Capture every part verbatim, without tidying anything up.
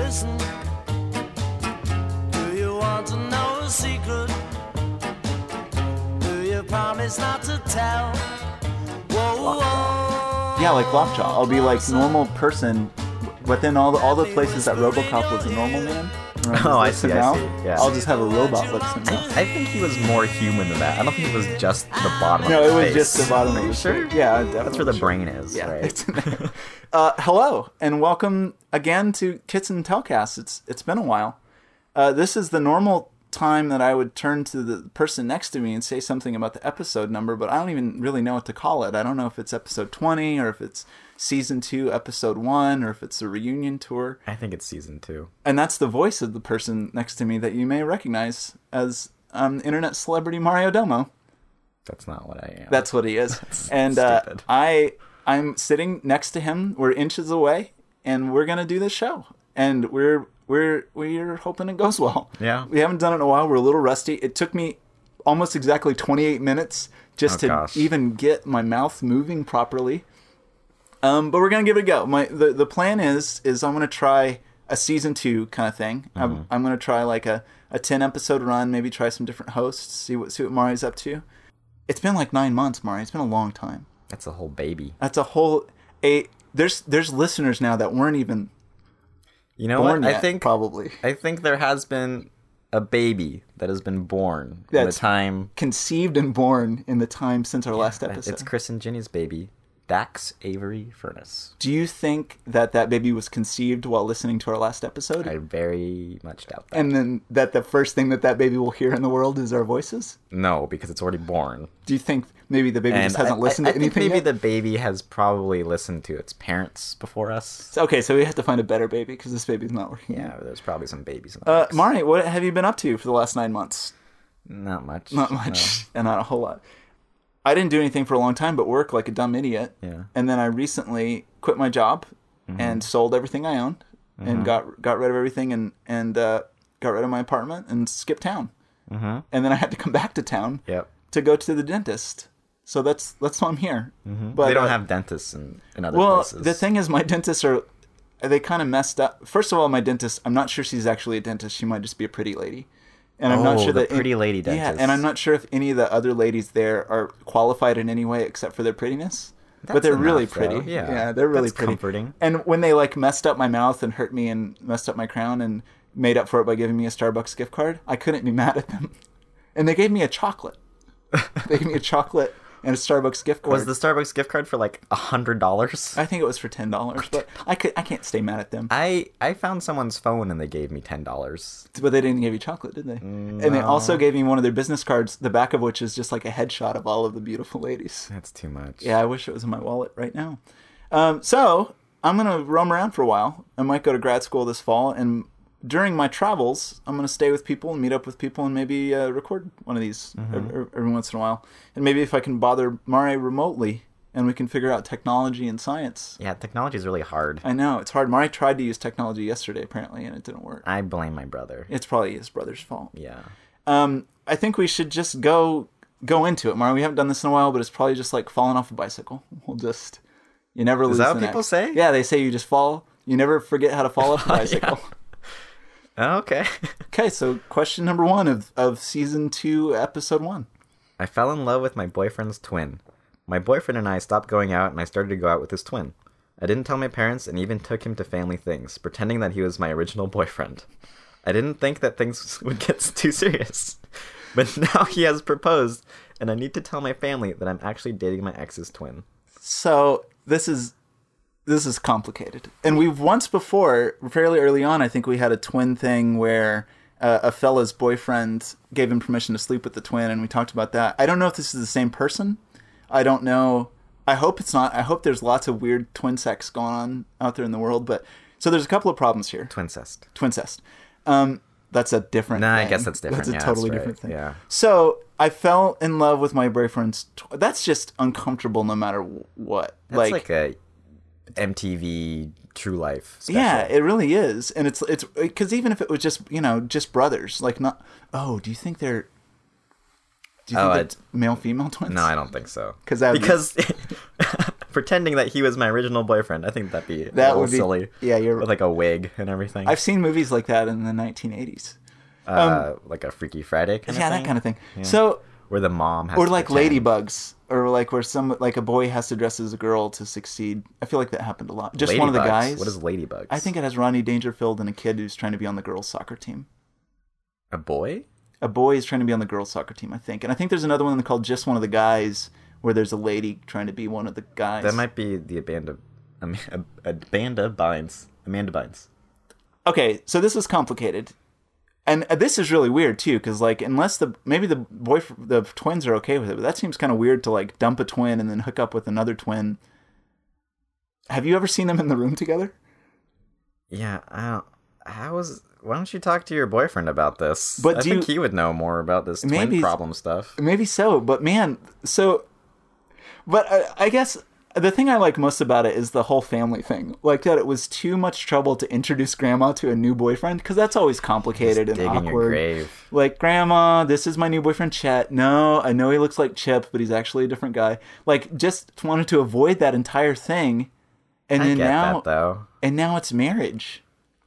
listen? Do you want to know a secret? Do you promise not to tell? Whoa, whoa. Yeah, like Lockjaw. I'll be like normal person within all the, all the places that RoboCop was a normal man. Oh, I see, I see. Yeah. I'll just have a robot lips and mouth. I think he was more human than that. I don't think it was just the bottom No, of it his was face. just the bottom Are of you his sure? face. Yeah, definitely. That's where the sure. brain is, Yeah, right? it's in there. uh, hello, and welcome again to Kits and Telcast. It's It's been a while. Uh, this is the normal time that I would turn to the person next to me and say something about the episode number, but I don't even really know what to call it. I don't know if it's episode twenty, or if it's season two, episode one, or if it's a reunion tour. I think it's season two. And that's the voice of the person next to me that you may recognize as um, internet celebrity Mario Domo. That's not what I am. That's what he is. That's and uh, stupid. I, I'm sitting next to him. We're inches away, and we're gonna do this show. And we're we're we're hoping it goes well. Yeah. We haven't done it in a while. We're a little rusty. It took me almost exactly twenty-eight minutes just Oh, to gosh. even get my mouth moving properly. Um, but we're gonna give it a go. My the, the plan is is I'm gonna try a season two kind of thing. Mm-hmm. I'm, I'm gonna try like a, a ten episode run. Maybe try some different hosts. See what see what Mari's up to. It's been like nine months, Mari. It's been a long time. That's a whole baby. That's a whole a. There's there's listeners now that weren't even You know born what? yet, I think probably I think there has been a baby that has been born in the That's- time. conceived and born in the time since our last episode. It's Chris and Ginny's baby, Dax Avery Furness. Do you think that that baby was conceived while listening to our last episode? I very much doubt that. And then that the first thing that that baby will hear in the world is our voices? No, because it's already born. Do you think maybe the baby And just hasn't I, listened I, to I think anything maybe yet? the baby has probably listened to its parents before us. Okay, so we have to find a better baby because this baby's not working. Yeah, there's probably some babies in the Uh, mix. Mari, what have you been up to for the last nine months? Not much. Not much, and not a whole lot. I didn't do anything for a long time but work like a dumb idiot. Yeah. And then I recently quit my job Mm-hmm. and sold everything I owned and got got rid of everything and and uh, got rid of my apartment and skipped town. Mm-hmm. And then I had to come back to town Yep. to go to the dentist. So that's that's why I'm here. Mm-hmm. But they don't uh, have dentists in, in other well, places. the thing is, my dentists are they kind of messed up. First of all, my dentist, I'm not sure she's actually a dentist. She might just be a pretty lady. And I'm not Oh, sure the that pretty lady Yeah, dentist. and I'm not sure if any of the other ladies there are qualified in any way except for their prettiness. but That's they're really enough, pretty. though. Yeah. yeah, they're really That's pretty. comforting. And when they like messed up my mouth and hurt me and messed up my crown and made up for it by giving me a Starbucks gift card, I couldn't be mad at them. And they gave me a chocolate. They gave me a chocolate and a Starbucks gift card. Was the Starbucks gift card for like a hundred dollars? I think it was for ten dollars, but I could I can't stay mad at them. I I found someone's phone and they gave me ten dollars. But they didn't give you chocolate, did they? And they also gave me one of their business cards, the back of which is just like a headshot of all of the beautiful ladies. That's too much. Yeah, I wish it was in my wallet right now. Um, so I'm gonna roam around for a while. I might go to grad school this fall, and during my travels, I'm gonna stay with people and meet up with people, and maybe uh, record one of these every, every once in a while. And maybe if I can bother Mari remotely, and we can figure out technology and science. Yeah, technology is really hard. I know it's hard. Mari tried to use technology yesterday, apparently, and it didn't work. I blame my brother. It's probably his brother's fault. Yeah. Um, I think we should just go go into it, Mari. We haven't done this in a while, but it's probably just like falling off a bicycle. We'll just you never lose. that the what neck. people say? Yeah, they say you just fall. You never forget how to fall off a bicycle. Oh, okay. Okay, so question number one of of season two, episode one. I fell in love with my boyfriend's twin. My boyfriend and I stopped going out, and I started to go out with his twin. I didn't tell my parents and even took him to family things, pretending that he was my original boyfriend. I didn't think that things would get too serious. But now he has proposed, and I need to tell my family that I'm actually dating my ex's twin. So this is this is complicated, and we've once before, fairly early on, I think we had a twin thing where uh, a fella's boyfriend gave him permission to sleep with the twin, and we talked about that. I don't know if this is the same person. I don't know. I hope it's not. I hope there's lots of weird twin sex going on out there in the world. But so there's a couple of problems here. Twincest. Twincest. Um, that's a different. Nah, I thing. guess that's different. That's a Yeah, totally that's right. different thing. Yeah. So I fell in love with my boyfriend's. Tw- that's just uncomfortable, no matter what. That's like, a M T V True Life special. Yeah, it really is, and it's it's because even if it was just you know just brothers, like not. Oh, do you think they're? Do you Oh, think they're male female twins? No, I don't think so. 'Cause that would be- because pretending that he was my original boyfriend. I think that'd be a That little would be silly. Yeah, you're With like a wig and everything. I've seen movies like that in the nineteen eighties. uh, like a Freaky Friday kind Yeah, of thing. that kind of thing. Yeah. So, Where the mom has or to like pretend. Ladybugs, or like where some like a boy has to dress as a girl to succeed. I feel like that happened a lot. Just one of the Ladybugs? guys. What is Ladybugs? I think it has Rodney Dangerfield and a kid who's trying to be on the girls' soccer team. A boy? A boy is trying to be on the girls' soccer team, I think. And I think there's another one called Just One of the Guys, where there's a lady trying to be one of the guys. That might be the Amanda, Am- Amanda Bynes. Amanda Bynes. Okay, so this is complicated. And this is really weird, too, because, like, unless the... Maybe the boy, the twins are okay with it, but that seems kind of weird to, like, dump a twin and then hook up with another twin. Have you ever seen them in the room together? Yeah, I don't... How is... Why don't you talk to your boyfriend about this? But I do think you- he would know more about this twin Maybe- problem stuff. Maybe so, but man, so... But I, I guess the thing I like most about it is the whole family thing. Like that it was too much trouble to introduce Grandma to a new boyfriend, because that's always complicated and Dig in your awkward. grave. Like, Grandma, this is my new boyfriend, Chet. No, I know he looks like Chip, but he's actually a different guy. Like, just wanted to avoid that entire thing. And I then get now, that, though. and now it's marriage.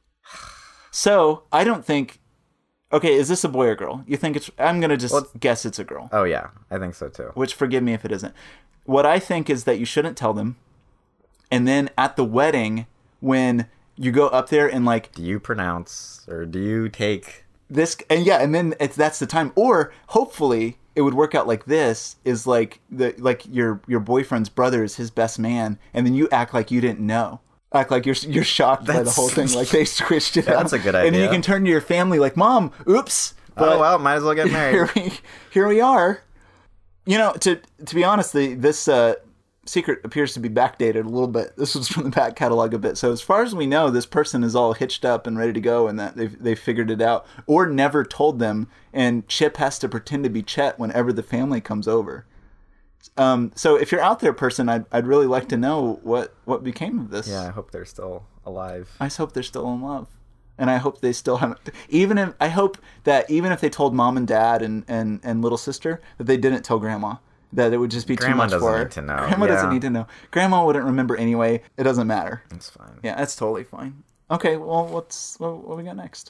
So, I don't think... Okay, is this a boy or girl? You think it's... I'm going to just Well, guess it's a girl. Oh, yeah. I think so, too. Which, forgive me if it isn't. What I think is that you shouldn't tell them. And then at the wedding, when you go up there and, like... Do you pronounce, or do you take... This... And yeah, and then it's that's the time. Or, hopefully... It would work out like this, is like the like your your boyfriend's brother is his best man, and then you act like you didn't know. Act like you're you're shocked by the That's- whole thing, like they switched it Yeah, up. that's a good And then you idea. can turn to your family like, Mom, oops. oh, well, might as well get here married. we here we are. You know, to to be honest, the this uh, secret appears to be backdated a little bit. This was from the back catalog a bit. So as far as we know, this person is all hitched up and ready to go, and that they've they figured it out, or never told them. And Chip has to pretend to be Chet whenever the family comes over. Um, so if you're out there, person, I'd I'd really like to know what what became of this. Yeah, I hope they're still alive. I just hope they're still in love. And I hope they still haven't. Even if I hope that even if they told mom and dad and, and, and little sister that they didn't tell grandma, that it would just be Grandma too much doesn't for her. need to know, Grandma doesn't yeah. need to know. Grandma wouldn't remember anyway. It doesn't matter. It's fine. Yeah, that's totally fine. Okay, well, what's what, what we got next?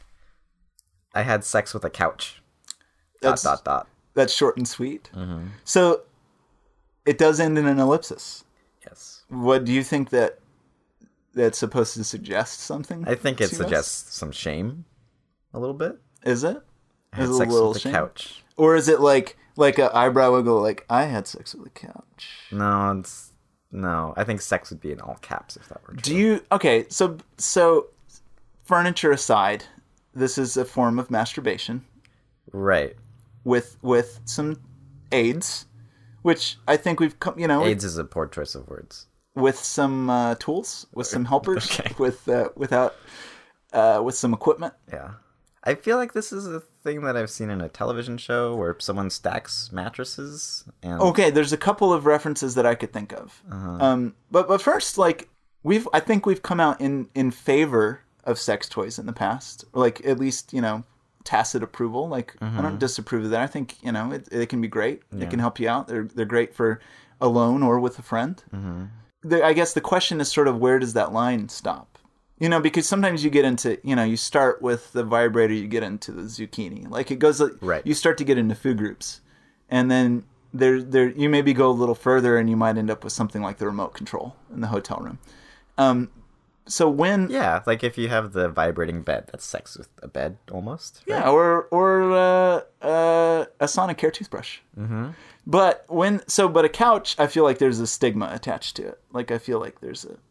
I had sex with a couch. That's dot, dot, dot. that's short and sweet. Mm-hmm. So it does end in an ellipsis. Yes. What do you think that that's supposed to suggest something? I think it to us? suggests some shame. A little bit. Is it? I had Is it sex a little with a shame? couch. Or is it like like an eyebrow wiggle, like I had sex with a couch? No, it's... No, I think sex would be in all caps if that were true. Do you okay? So so, furniture aside, this is a form of masturbation Right. with with some aids, which I think we've come, you know, AIDS is a poor choice of words. with some uh, tools, with some helpers, Okay. with uh, without uh, with some equipment. Yeah. I feel like this is a thing that I've seen in a television show where someone stacks mattresses and... Okay, there's a couple of references that I could think of. Uh-huh. Um, but but first, like we've, I think we've come out in in favor of sex toys in the past, or like at least you know tacit approval. Like I don't disapprove of that. I think you know it, it can be great. It can help you out. They're they're great for alone or with a friend. Mm-hmm. The, I guess the question is sort of where does that line stop? You know, because sometimes you get into, you know, you start with the vibrator, you get into the zucchini. Like it goes, Right. You start to get into food groups, and then there, there, you maybe go a little further, and you might end up with something like the remote control in the hotel room. Um, so when, Yeah, like if you have the vibrating bed, that's sex with a bed, almost. Right? yeah, or or uh, uh, a Sonicare toothbrush. Mm-hmm. But when, so, but a couch, I feel like there's a stigma attached to it. Like I feel like there's a,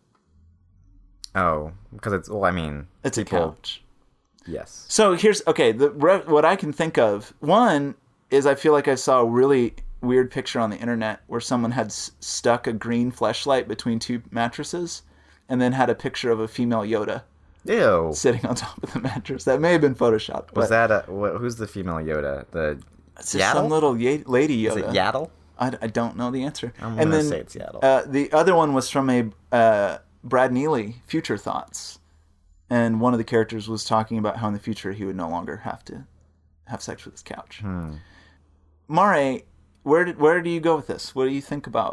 Oh, because it's... Well, I mean... it's people, a couch. Yes. So here's okay. The re- what I can think of one is I feel like I saw a really weird picture on the internet where someone had s- stuck a green fleshlight between two mattresses, and then had a picture of a female Yoda Ew. sitting on top of the mattress. That may have been photoshopped. Was but that a... Wh- who's the female Yoda? The... it's just some Yaddle? little ya- lady Is Yoda? it Yaddle? I, I don't know the answer. I'm and gonna then say it's Yaddle. uh, the other one was from a uh, Brad Neely Future Thoughts, and one of the characters was talking about how in the future he would no longer have to have sex with his couch. Hmm. Mare, where did where do you go with this? What do you think about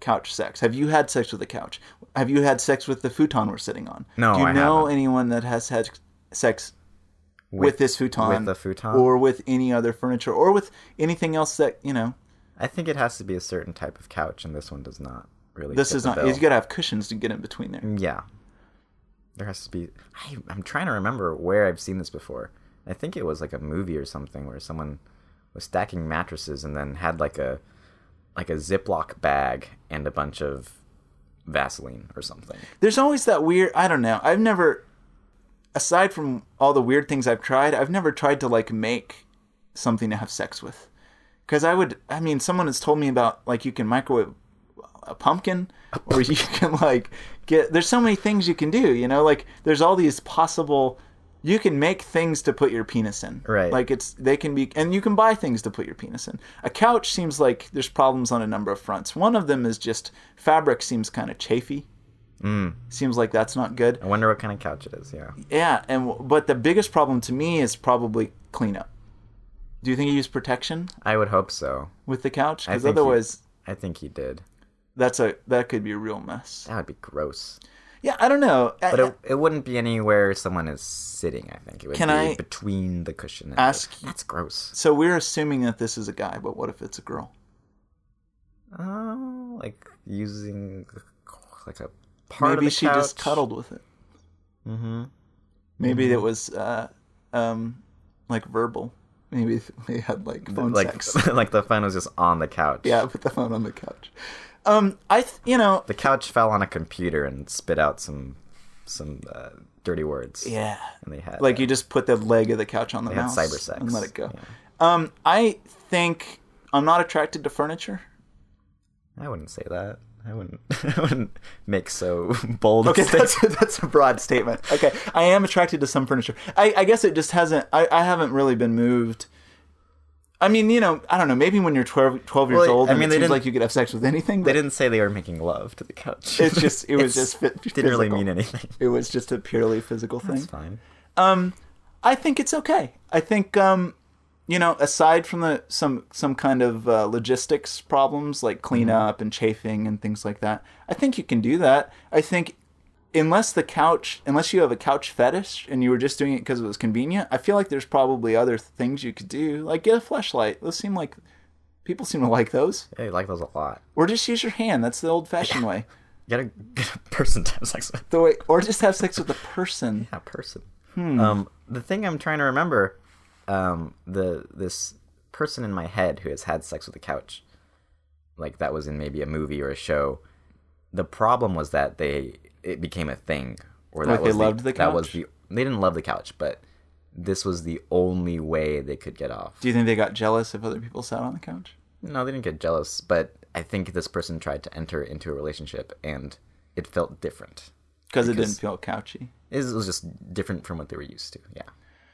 couch sex? Have you had sex with a couch? Have you had sex with the futon we're sitting on? No, Do you I know haven't. anyone that has had sex with, With- this futon, with the futon? or with any other furniture, or with anything else that you know? I think it has to be a certain type of couch, and this one does not really. This fit is the not. bill. You got to have cushions to get in between there. Yeah. There has to be. I, I'm trying to remember where I've seen this before. I think it was like a movie or something where someone was stacking mattresses and then had like a like a Ziploc bag and a bunch of Vaseline or something. There's always that weird. I don't know. I've never, aside from all the weird things I've tried, I've never tried to like make something to have sex with. Because I would. I mean, someone has told me about like you can microwave a pumpkin, or you can like get. There's so many things you can do. You know, like there's all these possible. You can make things to put your penis in. Right. Like it's they can be, and you can buy things to put your penis in. A couch seems like there's problems on a number of fronts. One of them is just fabric seems kind of chafy. Mm. Seems like that's not good. I wonder what kind of couch it is. Yeah. Yeah, and but the biggest problem to me is probably cleanup. Do you think you use protection I would hope so. with the couch? I Because think he- otherwise, I think he did. that's a that could be a real mess. That would be gross. Yeah, I don't know. But it, it wouldn't be anywhere someone is sitting, I think. It would Can be I between the cushion and ask- the... That's gross. So we're assuming that this is a guy, but what if it's a girl? Oh, like using like a part Maybe of the she couch. just cuddled with it. Mm-hmm. Maybe it was uh, um, like verbal. Maybe they had like phone Like, sex. like the phone was just on the couch. Yeah, put the phone on the couch. Um, I th- you know The couch fell on a computer and spit out some some uh, dirty words. yeah. And they had Like uh, you just put the leg of the couch on the they had mouse cyber sex and let it go. Yeah. Um, I think I'm not attracted to furniture. I wouldn't say that. I wouldn't. I wouldn't make so bold. Okay, a statement. that's that's a broad statement. Okay, I am attracted to some furniture. I, I guess it just hasn't. I, I haven't really been moved. I mean, you know, I don't know. Maybe when you're twelve, twelve years Well, old, I and mean, it they seems didn't- like you could have sex with anything. They But didn't say they were making love to the couch. it's just it was It's- just fit, didn't really physical. mean anything. It was just a purely physical thing. That's fine. Um, I think it's okay. I think um, you know, aside from the some some kind of uh, logistics problems like cleanup and chafing and things like that, I think you can do that. I think unless the couch, unless you have a couch fetish and you were just doing it because it was convenient, I feel like there's probably other things you could do, like get a fleshlight. Those seem like people seem to like those, Yeah, I like those a lot. or just use your hand. That's the old-fashioned way. You gotta get a person to have sex with. The way, or just have sex with a person. Yeah, person. Hmm. Um, the thing I'm trying to remember, um, the this person in my head who has had sex with a couch, like that was in maybe a movie or a show. The problem was that they it became a thing, or that Like they was loved the That was couch? the they didn't love the couch, but this was the only way they could get off. Do you think they got jealous if other people sat on the couch? No, they didn't get jealous, but I think this person tried to enter into a relationship and it felt different. Because it Because- didn't feel couchy. It was just different from what they were used to. Yeah.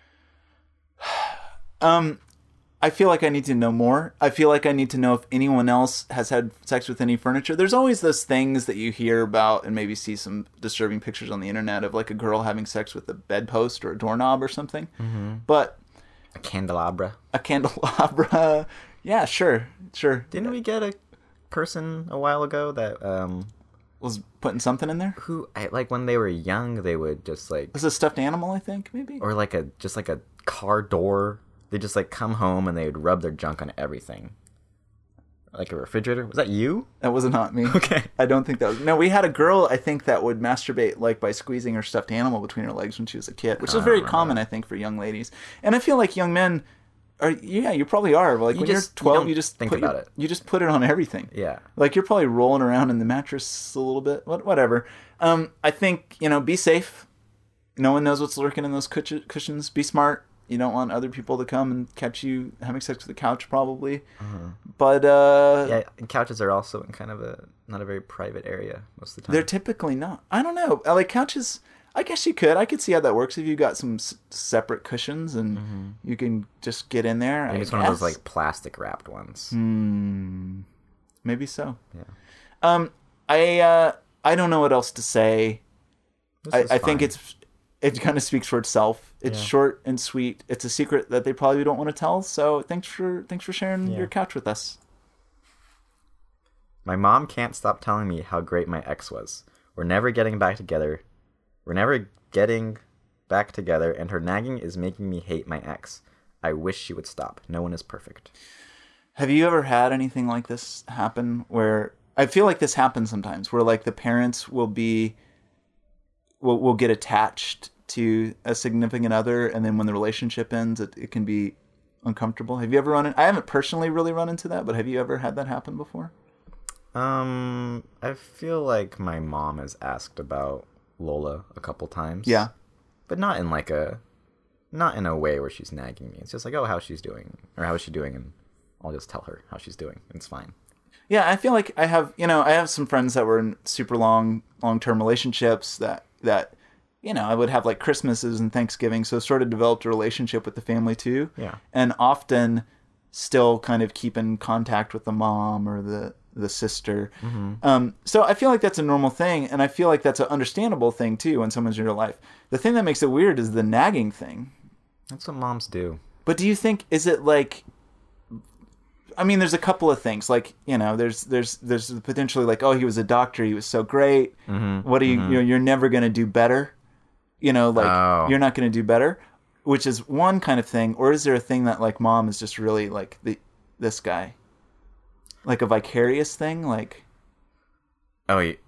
Um, I feel like I need to know more. I feel like I need to know if anyone else has had sex with any furniture. There's always those things that you hear about and maybe see some disturbing pictures on the internet of like a girl having sex with a bedpost or a doorknob or something. Mm-hmm. But A candelabra. a candelabra, yeah, sure, sure. Didn't we get a person a while ago that um Was putting something in there? who I, like when they were young they would just like This is a stuffed animal, I think, maybe? or like a just like a car door. They just like come home and they would rub their junk on everything. Like a refrigerator. Was that you? That was not me. Okay. I don't think that was. No, we had a girl, I think, that would masturbate like by squeezing her stuffed animal between her legs when she was a kid, which is very common, I think, for young ladies. And I feel like young men are. Yeah, you probably are. Like You when just- you're twelve, you you, don't just think put about your- it. You just put it on everything. Yeah. Like you're probably rolling around in the mattress a little bit. What, whatever. Um, I think you know. Be safe. No one knows what's lurking in those cush- cushions. Be smart. You don't want other people to come and catch you having sex with the couch, probably. But uh, Yeah, and couches are also in kind of a not a very private area most of the time. they're typically not. I don't know. Uh, Like couches, I guess you could. I could see how that works if you got some s- separate cushions and you can just get in there. Maybe I it's one of those guess. like plastic wrapped ones. Hmm. Maybe so. Yeah. Um, I uh, I don't know what else to say. This I, is I think fine. it's it kind of speaks for itself. It's Yeah. short and sweet. It's a secret that they probably don't want to tell. So thanks for thanks for sharing Yeah. your couch with us. My mom can't stop telling me how great my ex was. We're never getting back together. We're never getting back together, and her nagging is making me hate my ex. I wish she would stop. No one is perfect. Have you ever had anything like this happen where I feel like this happens sometimes where like the parents will be will will get attached to a significant other, and then when the relationship ends it, it can be uncomfortable. Have you ever run in, I haven't personally really run into that, but have you ever had that happen before? Um, I feel like my mom has asked about Lola a couple times. Yeah. But not in like a, not in a way where she's nagging me. It's just like, oh, how's she's doing? Or how is she doing? And I'll just tell her how she's doing. It's fine. Yeah, I feel like I have, you know, I have some friends that were in super long, long-term relationships that, that, you know, I would have like Christmases and Thanksgiving. So sort of developed a relationship with the family too. Yeah. And often still kind of keep in contact with the mom or the, the sister. Mm-hmm. Um, so I feel like that's a normal thing. And I feel like that's an understandable thing too when someone's in your life. The thing that makes it weird is the nagging thing. That's what moms do. But do you think, is it like, I mean, there's a couple of things. Like, you know, there's there's there's potentially like, oh, he was a doctor, he was so great. Mm-hmm. What do you, mm-hmm. you know, you're never going to do better. You know, like, oh. you're not going to do better, which is one kind of thing. Or is there a thing that, like, mom is just really, like, the this guy? Like a vicarious thing? Like... Oh, you...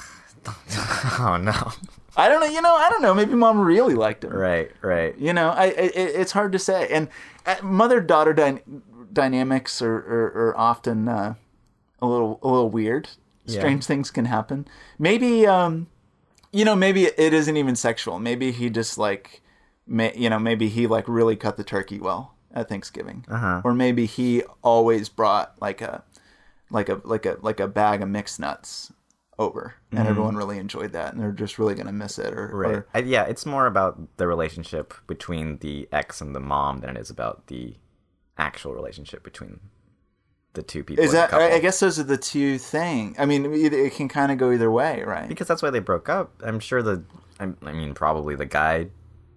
oh, no. I don't know. You know, I don't know. Maybe mom really liked him. Right, right. You know, I it, it's hard to say. And mother-daughter dy- dynamics are, are, are often uh, a little a little weird. Strange yeah. things can happen. Maybe... um You know, maybe it isn't even sexual. Maybe he just like, may, you know, maybe he like really cut the turkey well at Thanksgiving, uh-huh. or maybe he always brought like a, like a like a like a bag of mixed nuts over, and mm-hmm. everyone really enjoyed that, and they're just really gonna miss it. Or, right, or, I, yeah, it's more about the relationship between the ex and the mom than it is about the actual relationship between the two people. Is that? I guess those are the two things. I mean, it, it can kind of go either way, right? Because that's why they broke up. I'm sure the. I mean, probably the guy.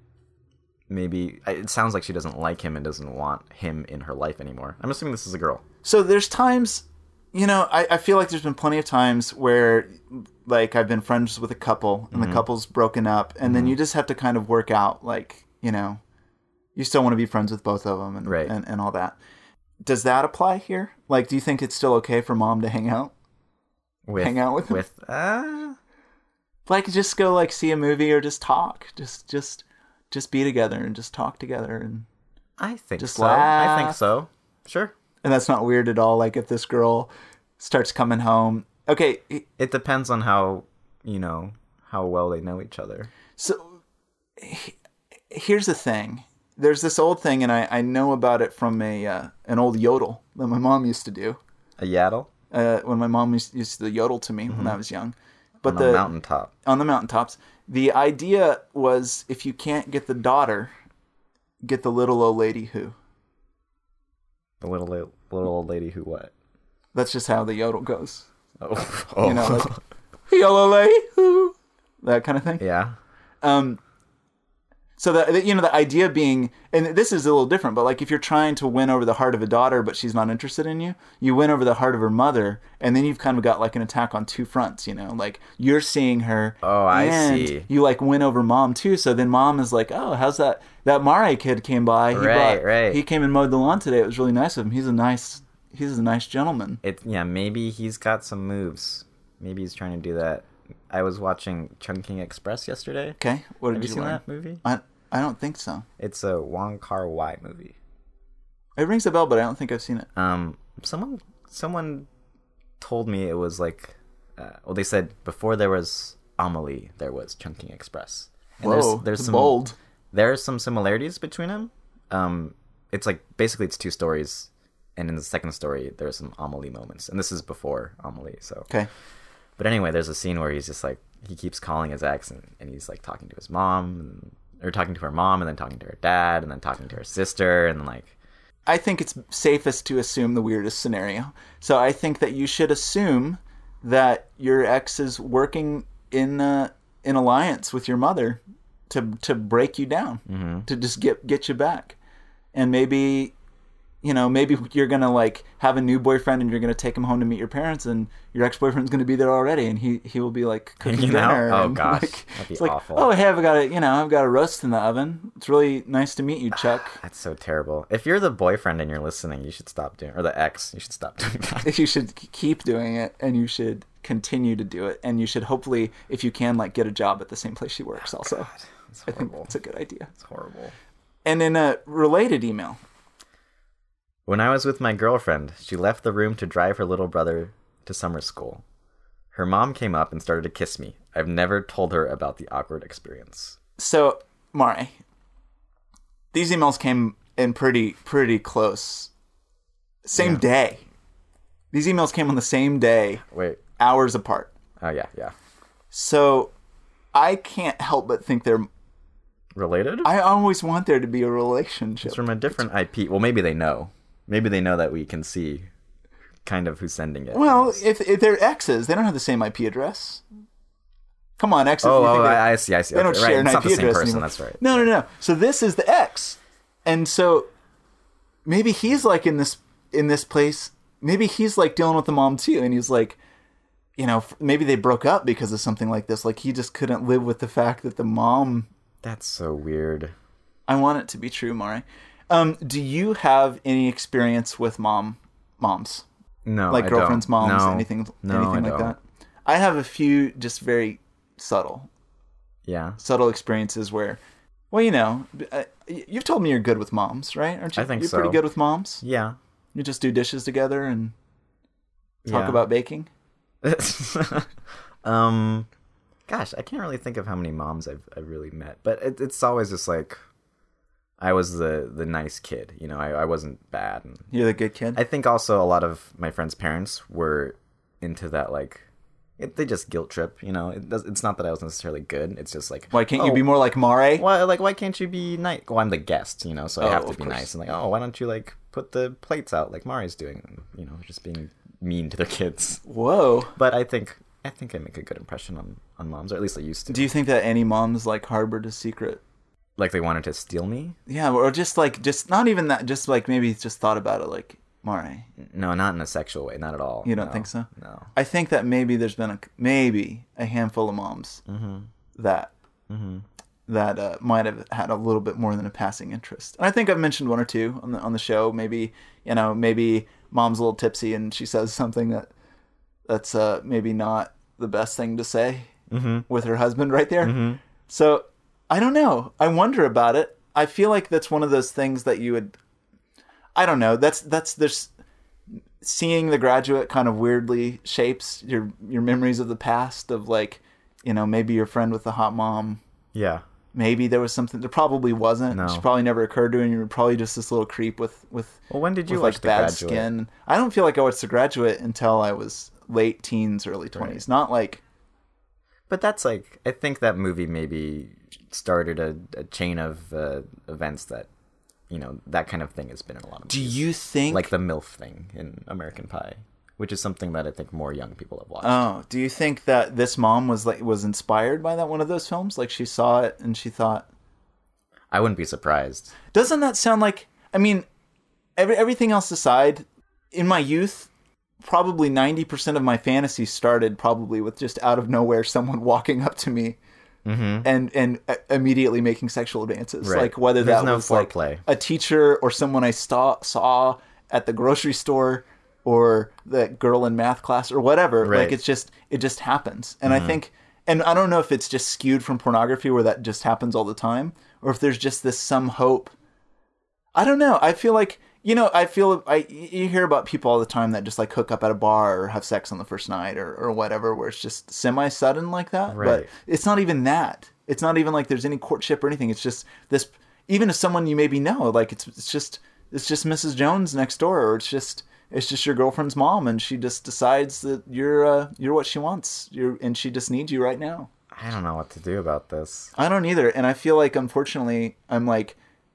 Maybe it sounds like she doesn't like him and doesn't want him in her life anymore. I'm assuming this is a girl. So there's times, you know, I, I feel like there's been plenty of times where, like, I've been friends with a couple and mm-hmm. the couple's broken up, and mm-hmm. then you just have to kind of work out, like, you know, you still want to be friends with both of them and right. and, and all that. Does that apply here? Like, do you think it's still okay for mom to hang out? With, hang out with him? With, uh... Like, just go, like, see a movie or just talk. Just, just, just be together and just talk together and... I think just so. Laugh. I think so. Sure. And that's not weird at all. Like, if this girl starts coming home... Okay. It depends on how, you know, how well they know each other. So, here's the thing. There's this old thing, and I, I know about it from a uh, an old yodel that my mom used to do. A yaddle? Uh, when my mom used, used to yodel to me mm-hmm. when I was young. But on the the mountaintop. On the mountaintops. The idea was, if you can't get the daughter, get the little old lady who. The little little old lady who what? That's just how the yodel goes. Oh. oh. You know, like, yodel lady who. That kind of thing. Yeah. Um... So the you know the idea being, and this is a little different, but like if you're trying to win over the heart of a daughter, but she's not interested in you, you win over the heart of her mother, and then you've kind of got like an attack on two fronts. You know, like you're seeing her, oh, I and see. You like win over mom too. So then mom is like, oh, how's that? That Mare kid came by. He right, brought, right. He came and mowed the lawn today. It was really nice of him. He's a nice, he's a nice gentleman. It yeah, maybe he's got some moves. Maybe he's trying to do that. I was watching Chungking Express yesterday. Okay, what did Have you, you seen learn? that movie? I I don't think so. It's a Wong Kar-wai movie. It rings a bell, but I don't think I've seen it. Um, someone someone told me it was like, uh, well, they said before there was Amelie, there was Chungking Express. And Whoa, there's, there's some, bold. There are some similarities between them. Um, it's like basically it's two stories, and in the second story there are some Amelie moments, and this is before Amelie. So okay. But anyway, there's a scene where he's just like he keeps calling his ex, and, and he's like talking to his mom. And, or talking to her mom, and then talking to her dad, and then talking to her sister, and then like... I think it's safest to assume the weirdest scenario. So I think that you should assume that your ex is working in uh, in alliance with your mother to to break you down, mm-hmm. to just get get you back. And maybe you know, maybe you're going to like have a new boyfriend and you're going to take him home to meet your parents and your ex-boyfriend's going to be there already and he, he will be like cooking You know? dinner. Oh and, gosh, like, that'd be it's like, awful. oh, hey, I've got a, you know, I've got a roast in the oven. It's really nice to meet you, Chuck. That's so terrible. If you're the boyfriend and you're listening, you should stop doing, or the ex, you should stop doing that. You should keep doing it and you should continue to do it. And you should hopefully, if you can, like get a job at the same place she works also. God, that's I think horrible. it's a good idea. It's horrible. And in a related email, When I was with my girlfriend, she left the room to drive her little brother to summer school. Her mom came up and started to kiss me. I've never told her about the awkward experience. so Mari, these emails came in pretty pretty close. Same Yeah. day. These emails came on the same day, Wait. hours apart. Oh, yeah, yeah. So I can't help but think they're. Related? I always want there to be a relationship. It's from a different I P. Well, maybe they know. Maybe they know that we can see kind of who's sending it. Well, if, if they're exes, they don't have the same I P address. Come on, exes. Oh, you think oh they- I, I see, I see. They Okay, don't right. share an It's I not P the same address person, anymore. that's right. No, no, no. So this is the ex, and so maybe he's like in this in this place. Maybe he's like dealing with the mom too, and he's like, you know, f- maybe they broke up because of something like this. Like he just couldn't live with the fact that the mom. That's so weird. I want it to be true, Mari. Um, do you have any experience with mom moms? No, Like I girlfriends' don't. moms, No. anything, No, anything I like don't. that? I have a few just very subtle, Yeah. subtle experiences where, well, you know, uh, y- you've told me you're good with moms, right? Aren't you? I think you're so. pretty good with moms. Yeah. You just do dishes together and talk Yeah. about baking. um, gosh, I can't really think of how many moms I've I've really met, but it, it's always just like I was the the nice kid, you know. I, I wasn't bad, and You're the good kid. I think also a lot of my friends' parents were into that, like it, they just guilt trip, you know. It does, it's not that I was necessarily good. It's just like, Why can't you oh, be more like Mare? Why, like, why can't you be nice? Well, I'm the guest, you know, so I Oh, have to of be course. nice. And like, oh, why don't you like put the plates out like Mari's doing? You know, just being mean to their kids. Whoa. But I think I think I make a good impression on on moms, or at least I used to. Do you think that any moms like harbored a secret? Like they wanted to steal me? Yeah, or just like, just not even that, just like maybe just thought about it like, Mare. No, not in a sexual way, not at all. You don't No, think so? No. I think that maybe there's been a, maybe a handful of moms Mm-hmm. that Mm-hmm. that uh, might have had a little bit more than a passing interest. And I think I've mentioned one or two on the on the show. Maybe, you know, maybe mom's a little tipsy and she says something that that's uh, maybe not the best thing to say Mm-hmm. with her husband right there. Mm-hmm. So I don't know. I wonder about it. I feel like that's one of those things that you would. I don't know. That's that's there's seeing The Graduate kind of weirdly shapes your your memories of the past of like, you know, maybe your friend with the hot mom. Yeah. Maybe there was something. There probably wasn't. No. She probably never occurred to you. And you were probably just this little creep with with. Well, when did you with watch like The bad Graduate? skin. I don't feel like I watched The Graduate until I was late teens, early twenties. Not like. But that's like, I think that movie maybe started a, a chain of uh, events that, you know, that kind of thing has been in a lot of Do movies. you think? Like the MILF thing in American Pie, which is something that I think more young people have watched. Oh, do you think that this mom was like was inspired by that one of those films? Like she saw it and she thought, I wouldn't be surprised. doesn't that sound like? I mean, every, everything else aside, in my youth, probably ninety percent of my fantasy started probably with just out of nowhere someone walking up to me Mm-hmm. and and uh, immediately making sexual advances. Right. Like whether There's that no was foreplay. like a teacher or someone I saw saw at the grocery store or the girl in math class or whatever. Right. Like it's just it just happens. And Mm-hmm. I think and I don't know if it's just skewed from pornography where that just happens all the time or if there's just this some hope. I don't know. I feel like you know, I feel I you hear about people all the time that just like hook up at a bar or have sex on the first night or, or whatever, where it's just semi sudden like that. Right. But it's not even that. It's not even like there's any courtship or anything. It's just this. Even if someone you maybe know, like it's it's just it's just Missus Jones next door, or it's just it's just your girlfriend's mom, and she just decides that you're uh, you're what she wants. You're and she just needs you right now. I don't know what to do about this. I don't either, and I feel like unfortunately I'm like.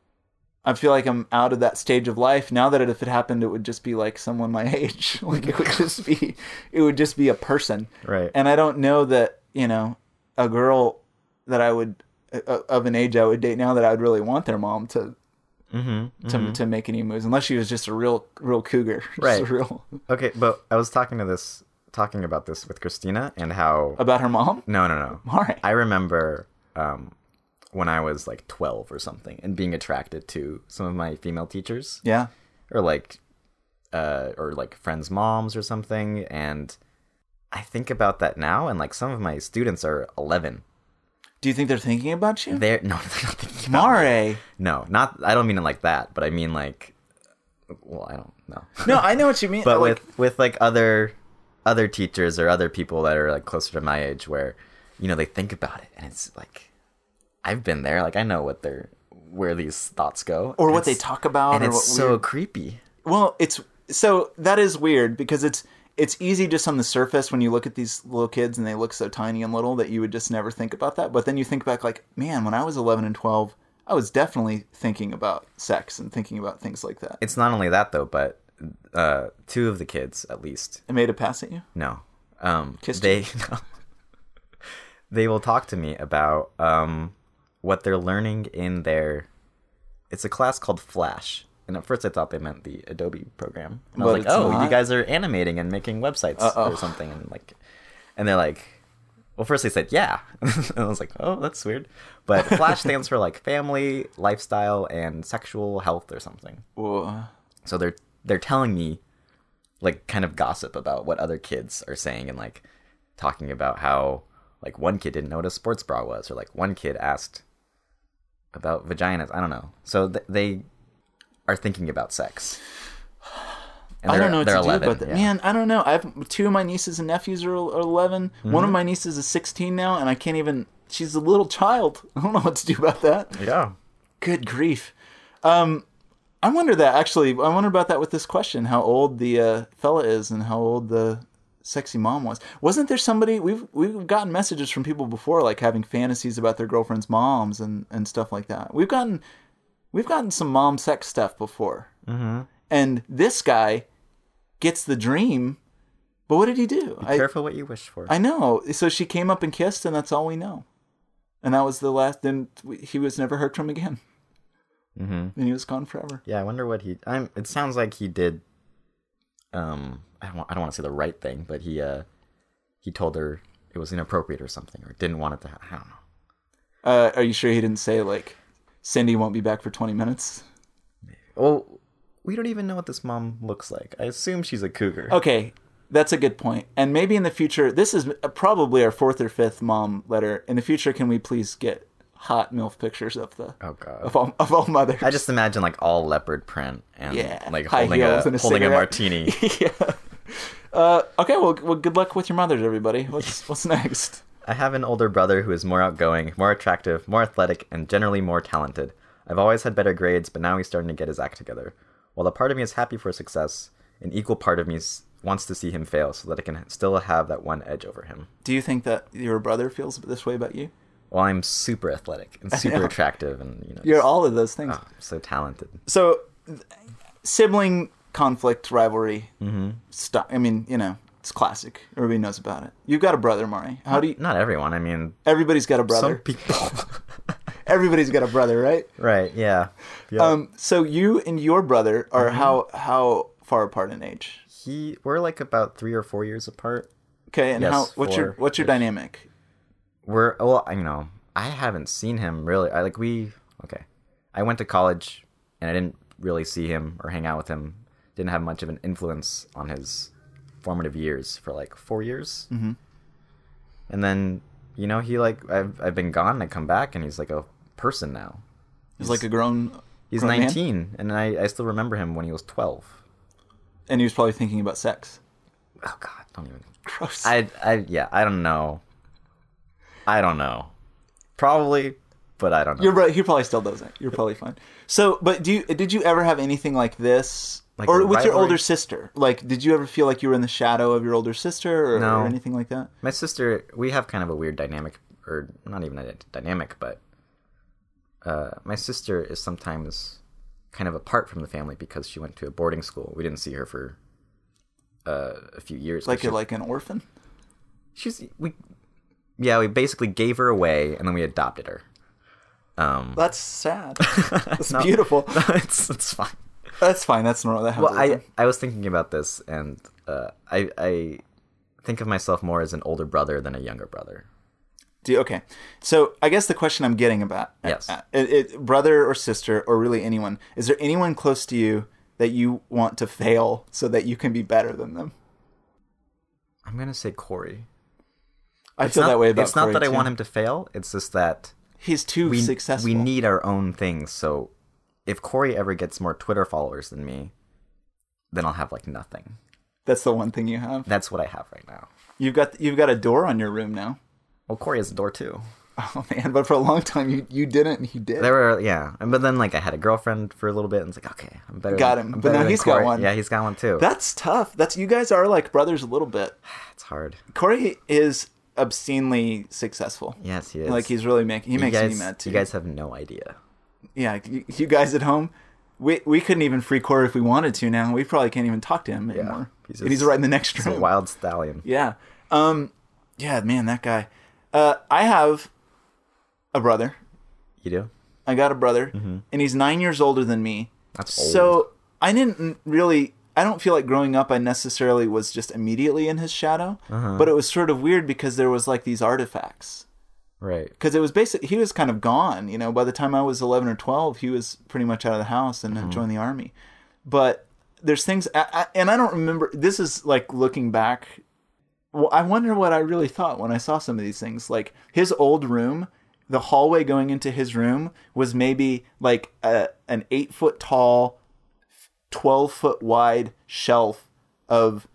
I feel like I'm out of that stage of life now. That if it happened, it would just be like someone my age. Like it would just be, it would just be a person. Right. And I don't know that you know a girl that I would uh, of an age I would date now that I would really want their mom to Mm-hmm, to mm-hmm. to make any moves, unless she was just a real real cougar, just Right. a real Okay, but I was talking to this, talking about this with Christina and how. about her mom. No, no, no. All right. I remember um, when I was like twelve or something, and being attracted to some of my female teachers, Yeah. or like, uh, or like friends' moms or something, and I think about that now, and like some of my students are eleven. Do you think they're thinking about you? They're no, they're not thinking about me. Mare. No, not. I don't mean it like that, but I mean like, well, I don't know. No, I know what you mean. But like, with with like other other teachers or other people that are like closer to my age, where you know they think about it, and it's like I've been there. Like I know what they're where these thoughts go, or and what they it's- talk about, and or it's what so weird- creepy. Well, it's so that is weird because it's it's easy just on the surface when you look at these little kids and they look so tiny and little that you would just never think about that. But then you think back like, man, when I was eleven and twelve, I was definitely thinking about sex and thinking about things like that. It's not only that though, but uh, two of the kids at least. It made a pass at you? No, um, Kissed they you? no. They will talk to me about um, what they're learning in their. It's a class called Flash. And at first I thought they meant the Adobe program. And I was But like, it's oh, not. you guys are animating and making websites Uh-oh. or something. And like, and they're like, well, first they said, yeah. And I was like, oh, that's weird. But Flash stands for like family, lifestyle, and sexual health or something. Whoa. So they're, they're telling me like kind of gossip about what other kids are saying and like talking about how like one kid didn't know what a sports bra was, or like one kid asked about vaginas. I don't know. So th- they are thinking about sex. And I they're- don't know what they're to eleven, do about that. yeah. Man, I don't know. I have two of my nieces and nephews are, are eleven. One Mm-hmm. of my nieces is sixteen now, and I can't even. She's a little child. I don't know what to do about that. Yeah. Good grief. Um, I wonder that actually. I wonder about that with this question: how old the uh, fella is and how old the sexy mom was. Wasn't there somebody we've we've gotten messages from people before, like having fantasies about their girlfriends' moms and, and stuff like that. We've gotten we've gotten some mom sex stuff before, mm-hmm. and this guy gets the dream. But what did he do? Be I, careful what you wish for. I know. So she came up and kissed, and that's all we know. And that was the last. Then we- he was never heard from again. mm-hmm. Then he was gone forever. Yeah, I wonder what he. I'm. It sounds like he did. Um, I don't. Want, I don't want to say the right thing, but he. Uh, he told her it was inappropriate or something, or didn't want it to. Ha- I don't know. Uh, are you sure he didn't say like, Cindy won't be back for twenty minutes? Well, we don't even know what this mom looks like. I assume she's a cougar. Okay, that's a good point. And maybe in the future, this is probably our fourth or fifth mom letter. In the future, can we please get hot MILF pictures of the Oh god. of all of all mothers? I just imagine like all leopard print and Yeah, like high holding a, heels and a holding a cigarette. martini. yeah. Uh, okay, well, well, good luck with your mothers, everybody. What's what's next? I have an older brother who is more outgoing, more attractive, more athletic, and generally more talented. I've always had better grades, but now he's starting to get his act together. While a part of me is happy for success, an equal part of me s- wants to see him fail so that I can still have that one edge over him. Do you think that your brother feels this way about you? Well, I'm super athletic and super know. attractive, and you know, You're just- all of those things. oh, so talented. So, th- sibling conflict, rivalry. Mm-hmm. Stuff. I mean, you know, it's classic. Everybody knows about it. You've got a brother, Mari. How do you? Not everyone. I mean, Everybody's got a some brother. people. Everybody's got a brother, right? Right? Yeah. Yeah. Um. So you and your brother are Mm-hmm. how how far apart in age? he. We're like about three or four years apart. Okay, and Yes, how? What's your four-ish. what's your dynamic? We're well, you know, I haven't seen him really. I like we okay. I went to college and I didn't really see him or hang out with him. Didn't have much of an influence on his formative years for like four years. Mm-hmm. And then you know he like I've I've been gone and I come back and he's like a person now. He's like a grown. He's grown man? nineteen and I I still remember him when he was twelve. And he was probably thinking about sex. Oh God, don't even. Gross. I I yeah I don't know. I don't know. Probably, but I don't know. You're right. He probably still doesn't. You're probably fine. So, but do you did you ever have anything like this, Like or a with your rivalry? older sister? Like, did you ever feel like you were in the shadow of your older sister, or, No. or anything like that? My sister, we have kind of a weird dynamic, or not even a dynamic, but uh, my sister is sometimes kind of apart from the family because she went to a boarding school. We didn't see her for uh, a few years. Like she, a, like an orphan? she's we, yeah, we basically gave her away and then we adopted her. Um, That's sad. That's no, beautiful. No, it's it's fine. That's fine. That's normal. That happens Well, all the I time. I was thinking about this, and uh, I I think of myself more as an older brother than a younger brother. Do you, okay. So I guess the question I'm getting about, Yes. uh, it, it, brother or sister or really anyone, is there anyone close to you that you want to fail so that you can be better than them? I'm gonna say Corey. I It's feel not, that way about It's not Corey, that I too. want him to fail. It's just that He's too we successful. we need our own things. So if Corey ever gets more Twitter followers than me, then I'll have like nothing. That's the one thing you have. That's what I have right now. You've got you've got a door on your room now. Well, Corey has a door too. Oh man, but for a long time you you didn't and he did. There were yeah, and but then like I had a girlfriend for a little bit, and it's like okay, I'm better. Got than, him. I'm But better now than he's got Corey. one. Yeah, he's got one too. That's tough. That's you guys are like brothers a little bit. It's hard. Corey is obscenely successful. Yes, he is. Like he's really making he you makes guys, me mad too. You guys have no idea. Yeah, you, you guys at home, we we couldn't even free Corey if we wanted to now. We probably can't even talk to him anymore. He's and he's just- right in the next He's room. a wild stallion. Yeah. Um yeah, man, that guy. Uh I have a brother. You do? I got a brother and he's nine years older than me. That's old. So I didn't really I don't feel like growing up I necessarily was just immediately in his shadow, Uh-huh. but it was sort of weird because there was like these artifacts. Right. Because it was basically, he was kind of gone, you know, by the time I was eleven or twelve, he was pretty much out of the house and had joined the army. But there's things, I, I, and I don't remember, this is like looking back, well, I wonder what I really thought when I saw some of these things. Like his old room, the hallway going into his room was maybe like a, an eight foot tall, twelve foot wide shelf of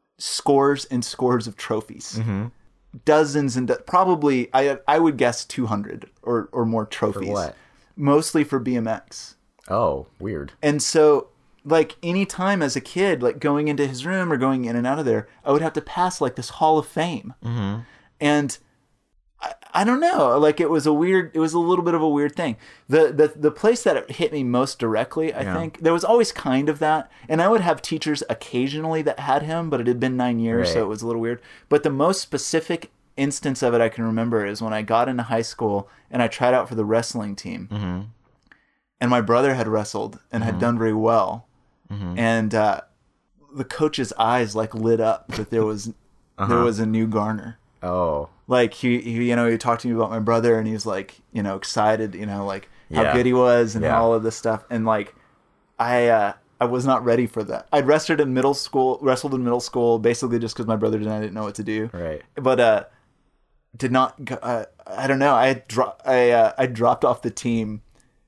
scores and scores of trophies. Mm-hmm. Dozens and do- probably I I would guess two hundred or or more trophies. For what? Mostly for B M X. Oh, weird. And so like any time as a kid like going into his room or going in and out of there, I would have to pass like this hall of fame. Mm-hmm. And I, I don't know, like it was a weird it was a little bit of a weird thing. The the the place that it hit me most directly, I Yeah. think, there was always kind of that. And I would have teachers occasionally that had him, but it had been nine years, so Right. it was a little weird. But the most specific instance of it I can remember is when I got into high school and I tried out for the wrestling team. Mm-hmm. And my brother had wrestled and had done very well. Mm-hmm. And uh, the coach's eyes like lit up that there was there Uh-huh. was a new Garner. Oh. Like he, he, you know, he talked to me about my brother, and he was like, you know, excited, you know, like how Yeah. good he was, and Yeah. all of this stuff. And like, I, uh, I was not ready for that. I'd wrestled in middle school, wrestled in middle school, basically just because my brother and I didn't know what to do. Right. But uh, did not. go- Uh, I don't know. I had dro- I uh, I dropped off the team,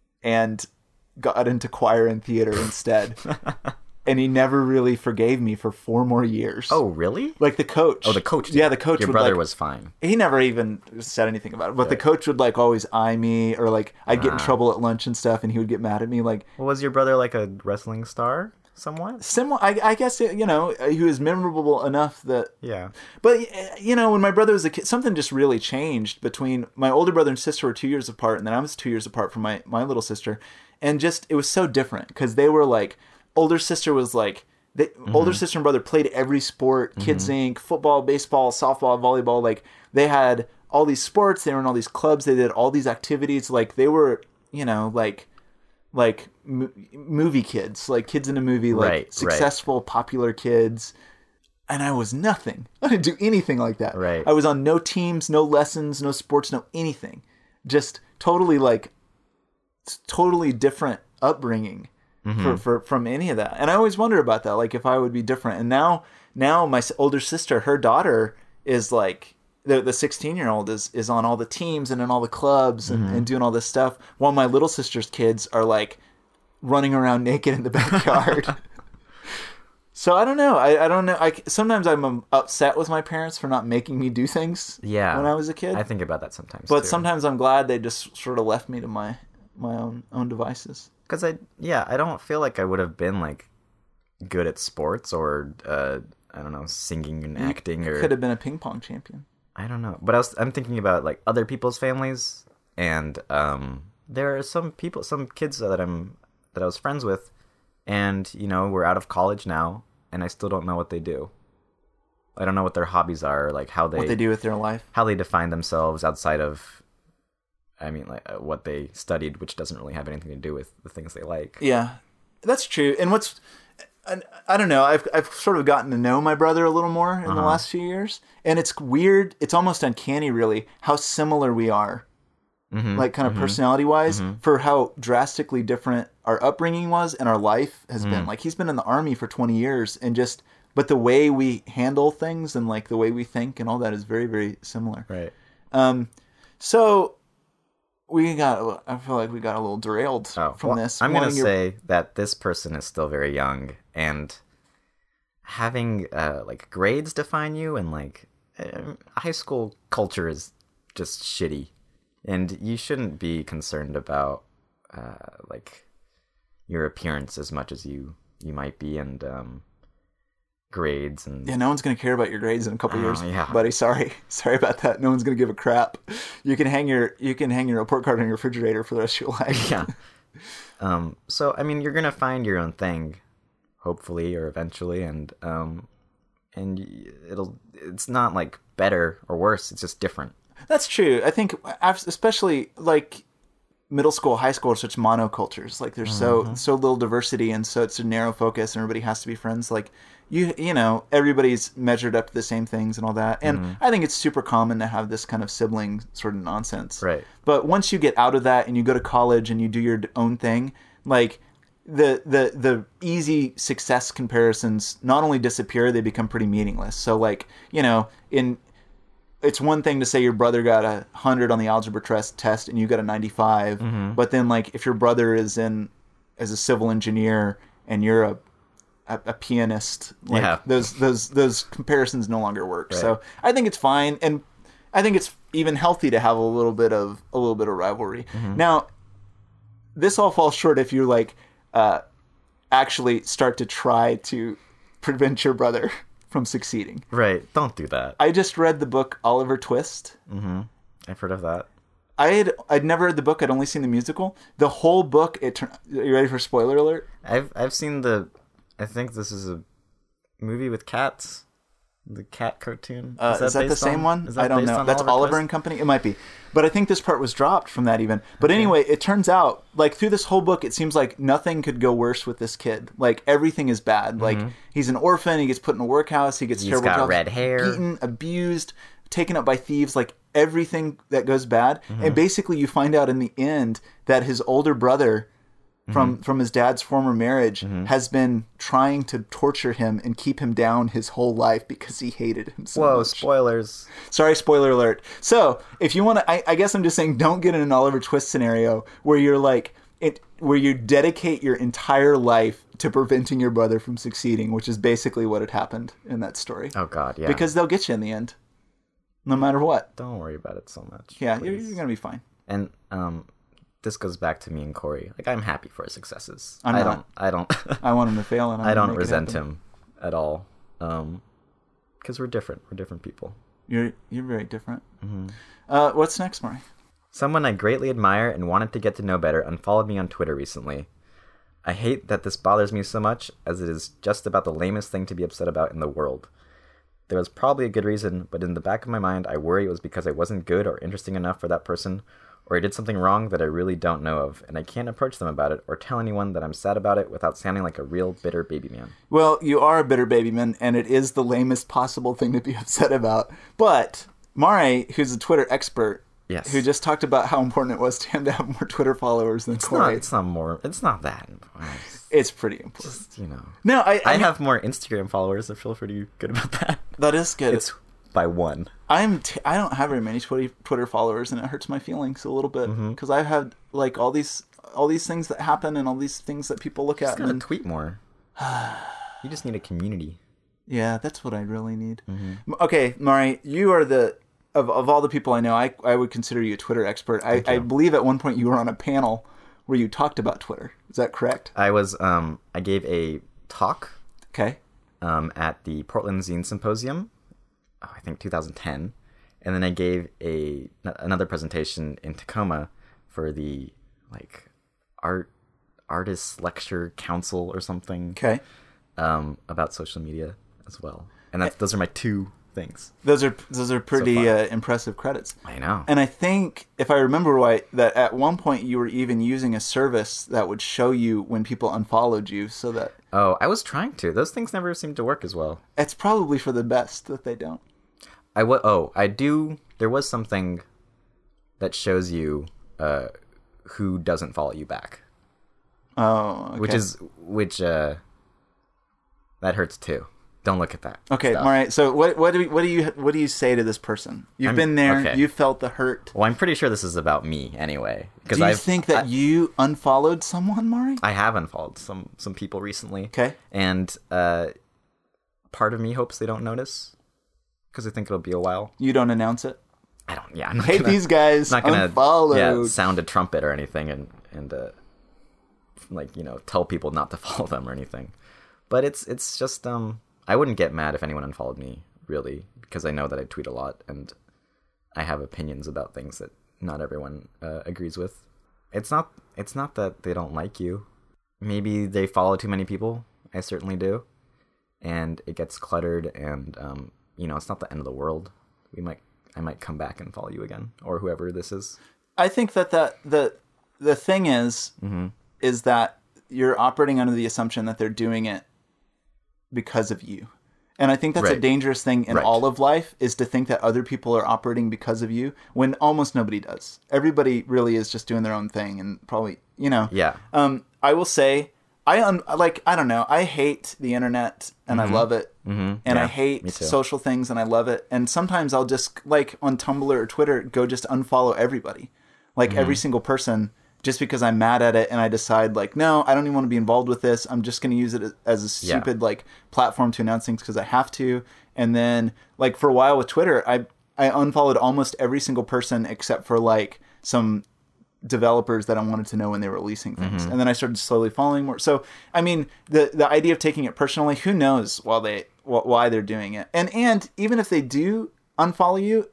and got into choir and theater instead. And he never really forgave me for four more years. Oh, really? Like the coach. Oh, the coach. did. Yeah, the coach Your would, brother like- was fine. He never even said anything about it, but the coach would like always eye me, or like I'd get in Ah. trouble at lunch and stuff, and he would get mad at me. Like Well, was your brother like a wrestling star, somewhat? similar, I, I guess you know he was memorable enough that. Yeah. But you know, when my brother was a kid, something just really changed between my older brother and sister were two years apart, and then I was two years apart from my my little sister, and just it was so different because they were like older sister was like. The Mm-hmm. older sister and brother played every sport, Kids Incorporated, football, baseball, softball, volleyball. Like they had all these sports. They were in all these clubs. They did all these activities. Like they were, you know, like like mo- movie kids, like kids in a movie, like Right, right. successful, popular kids. And I was nothing. I didn't do anything like that. Right. I was on no teams, no lessons, no sports, no anything. Just totally like totally different upbringing. For, for from any of that, and I always wonder about that, like if I would be different. And now, now my s- older sister, her daughter is like the the sixteen year old is is on all the teams and in all the clubs and, and doing all this stuff, while my little sister's kids are like running around naked in the backyard. So I don't know. I, I don't know. I sometimes I'm um, upset with my parents for not making me do things. Yeah. When I was a kid, I think about that sometimes. but too. sometimes I'm glad they just sort of left me to my my own own devices. Because I, yeah, I don't feel like I would have been like good at sports or uh, I don't know, singing and acting or Could have been a ping pong champion. I don't know. But I was, I'm thinking about like other people's families, and um, there are some people, some kids that I'm that I was friends with, and you know, we're out of college now, and I still don't know what they do. I don't know what their hobbies are, or like how they What they do with their life. how they define themselves outside of I mean, like uh, what they studied, which doesn't really have anything to do with the things they like. Yeah, that's true. And what's, I, I don't know, I've, I've sort of gotten to know my brother a little more in uh-huh. the last few years. And it's weird, it's almost uncanny, really, how similar we are. Mm-hmm, like kind of mm-hmm, personality-wise, mm-hmm. for how drastically different our upbringing was and our life has mm. been. Like, he's been in the Army for twenty years, and just, but the way we handle things and like the way we think and all that is very, very similar. Right. Um, so we got, I feel like we got a little derailed oh, from well, this. I'm going to your... say that this person is still very young, and having uh, like grades define you, and like uh, high school culture is just shitty. And you shouldn't be concerned about, uh, like, your appearance as much as you, you might be, and um, grades. And yeah, no one's going to care about your grades in a couple oh, years, yeah. buddy. Sorry. Sorry about that. No one's going to give a crap. You can hang your you can hang your report card on your refrigerator for the rest of your life. Yeah. Um, so, I mean, you're going to find your own thing, hopefully, or eventually, and um, and it'll it's not, like, better or worse. It's just different. That's true. I think, especially like middle school, high school are such monocultures. Like there's mm-hmm. so so little diversity, and so it's a narrow focus, and everybody has to be friends. Like you you know everybody's measured up to the same things and all that. And mm-hmm. I think it's super common to have this kind of sibling sort of nonsense. Right. But once you get out of that and you go to college and you do your own thing, like the the the easy success comparisons not only disappear, they become pretty meaningless. So like you know in it's one thing to say your brother got a hundred on the algebra test test and you got a ninety-five, mm-hmm. but then like if your brother is in as a civil engineer and you're a a, a pianist, like yeah. those those those comparisons no longer work. Right. So I think it's fine, and I think it's even healthy to have a little bit of a little bit of rivalry. Mm-hmm. Now, this all falls short if you like uh, actually start to try to prevent your brother from succeeding. Right. Don't do that. I just read the book Oliver Twist. Mm-hmm. I've heard of that. I had I'd never read the book. I'd only seen the musical. The whole book. It. Tur- Are you ready for spoiler alert? I've I've seen the. I think this is a movie with cats. The cat cartoon. Is uh, that, is that the same on, one? Is that I don't know. On That's Oliver, Oliver Twist? and Company. It might be, but I think this part was dropped from that even. But okay. Anyway, it turns out like through this whole book, it seems like nothing could go worse with this kid. Like everything is bad. Mm-hmm. Like he's an orphan. He gets put in a workhouse. He gets he's terrible got jobs, red hair, beaten, abused, taken up by thieves. Like everything that goes bad. Mm-hmm. And basically, you find out in the end that his older brother, from mm-hmm. from his dad's former marriage, mm-hmm. has been trying to torture him and keep him down his whole life because he hated him so Whoa, much. spoilers. Sorry, spoiler alert. So, if you want to, I, I guess I'm just saying don't get in an Oliver Twist scenario where you're like, it, where you dedicate your entire life to preventing your brother from succeeding, which is basically what had happened in that story. Oh, God, yeah. Because they'll get you in the end, no matter what. Don't worry about it so much. Yeah, you're, you're going to be fine. And, um... this goes back to me and Corey. Like, I'm happy for his successes. I'm I not. don't. I don't. I want him to fail, and I'm I don't make resent him at all. Um, because we're different. We're different people. You're you're very different. Mm-hmm. Uh, what's next, Maury? Someone I greatly admire and wanted to get to know better unfollowed me on Twitter recently. I hate that this bothers me so much, as it is just about the lamest thing to be upset about in the world. There was probably a good reason, but in the back of my mind, I worry it was because I wasn't good or interesting enough for that person, or I did something wrong that I really don't know of, and I can't approach them about it or tell anyone that I'm sad about it without sounding like a real bitter baby man. Well, you are a bitter baby man, and it is the lamest possible thing to be upset about. But Maury, who's a Twitter expert, yes. who just talked about how important it was to him to have more Twitter followers than it's Corey. Not, it's not more. It's not that important. It's pretty important. Just, you know. No, I, I, I mean, have more Instagram followers. I feel pretty good about that. That is good. It's by one. I'm t- I don't have very many Twitter Twitter followers, and it hurts my feelings a little bit because mm-hmm. I've had like all these all these things that happen and all these things that people look you at. Just gotta and tweet more. You just need a community. Yeah, that's what I really need. Mm-hmm. Okay, Maury, you are the of of all the people I know, I I would consider you a Twitter expert. I, I believe at one point you were on a panel where you talked about Twitter. Is that correct? I was. Um, I gave a talk. Okay. Um, at the Portland Zine Symposium. Oh, I think two thousand ten, and then I gave a another presentation in Tacoma for the like art artists lecture council or something. Okay. Um, about social media as well, and that's those are my two things. Those are those are pretty far. uh, impressive credits. I know. And I think, if I remember right, that at one point you were even using a service that would show you when people unfollowed you, so that Oh, I was trying to. Those things never seem to work as well. it's probably for the best that they don't. I w- oh, I do. There was something that shows you uh, who doesn't follow you back, Oh, okay. which is which uh, that hurts too. Don't look at that. Okay, stuff. all right. So what what do we, what do you what do you say to this person? You've I'm- been there. okay. You felt the hurt. Well, I'm pretty sure this is about me anyway. Because Do you I've, think that I, you unfollowed someone, Mari? I have unfollowed some some people recently. Okay. And uh, part of me hopes they don't notice because I think it'll be a while. You don't announce it. I don't. Yeah. I'm not Hey, gonna, these guys not gonna unfollowed. yeah, sound a trumpet or anything and and uh, like you know tell people not to follow them or anything. But it's it's just um I wouldn't get mad if anyone unfollowed me really because I know that I tweet a lot and I have opinions about things that not everyone uh, agrees with. It's not it's not that they don't like you. Maybe they follow too many people. I certainly do, and it gets cluttered and um you know it's not the end of the world. We might. I might come back and follow you again, or whoever this is. I think that, that the the thing is Mm-hmm. is that you're operating under the assumption that they're doing it because of you. And I think that's a Right. dangerous thing in Right. all of life, is to think that other people are operating because of you when almost nobody does. Everybody really is just doing their own thing and probably, you know. Yeah. Um, I will say, I un- like I don't know. I hate the internet and I love it, Mm-hmm. and Yeah, I hate me too. social things and I love it. And sometimes I'll just like on Tumblr or Twitter go just unfollow everybody, like Mm-hmm. every single person, just because I'm mad at it and I decide like, no, I don't even want to be involved with this. I'm just going to use it as a Yeah. stupid like platform to announce things because I have to. And then like for a while with Twitter, I I unfollowed almost every single person except for like some developers that I wanted to know when they were releasing things. Mm-hmm. And then I started slowly following more. So, I mean, the the idea of taking it personally, who knows while they wh- why they're doing it. And and even if they do unfollow you,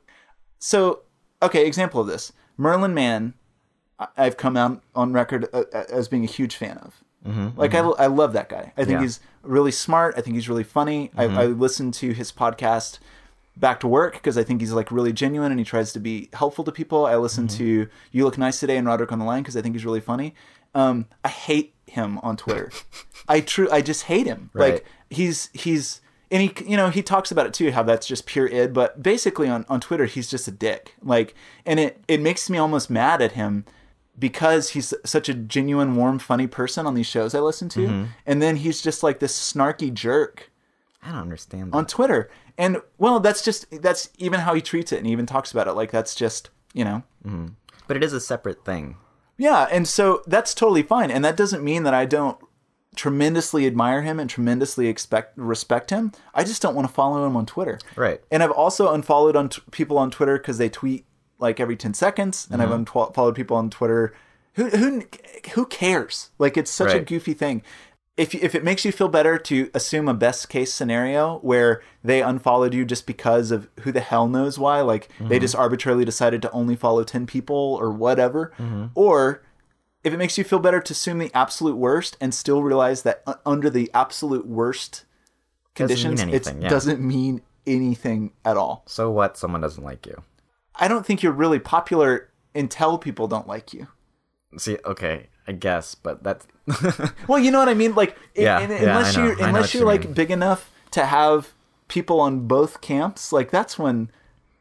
so okay, example of this. Merlin Mann, I- I've come out on record uh, uh, as being a huge fan of. Mm-hmm, like mm-hmm. I, I love that guy. I think Yeah. he's really smart. I think he's really funny. Mm-hmm. I, I listen to his podcast Back to Work because I think he's like really genuine and he tries to be helpful to people. I listen Mm-hmm. to You Look Nice Today and Roderick on the Line because I think he's really funny. Um, I hate him on Twitter. I true. I just hate him. Right. Like he's he's and he you know he talks about it too, how that's just pure id. But basically on, on Twitter he's just a dick. Like, and it it makes me almost mad at him because he's such a genuine, warm, funny person on these shows I listen to, Mm-hmm. and then he's just like this snarky jerk I don't understand that. on Twitter. And well, that's just that's even how he treats it, and he even talks about it like that's just you know. But it is a separate thing. Yeah, and so that's totally fine, and that doesn't mean that I don't tremendously admire him and tremendously expect respect him. I just don't want to follow him on Twitter. Right. And I've also unfollowed on t- people on Twitter because they tweet like every ten seconds, and Mm-hmm. I've unfollowed people on Twitter who who who cares? Like it's such a Right. goofy thing. If if it makes you feel better to assume a best case scenario where they unfollowed you just because of who the hell knows why, like Mm-hmm. they just arbitrarily decided to only follow ten people or whatever, Mm-hmm. or if it makes you feel better to assume the absolute worst and still realize that uh, under the absolute worst Doesn't mean conditions, it anything, yeah. doesn't mean anything at all. So what? Someone doesn't like you. I don't think you're really popular until people don't like you. See, okay, I guess, but that's Well, you know what I mean? Like, in- Yeah, in- yeah, unless I know. you I know unless what you're you like mean. big enough to have people on both camps, like that's when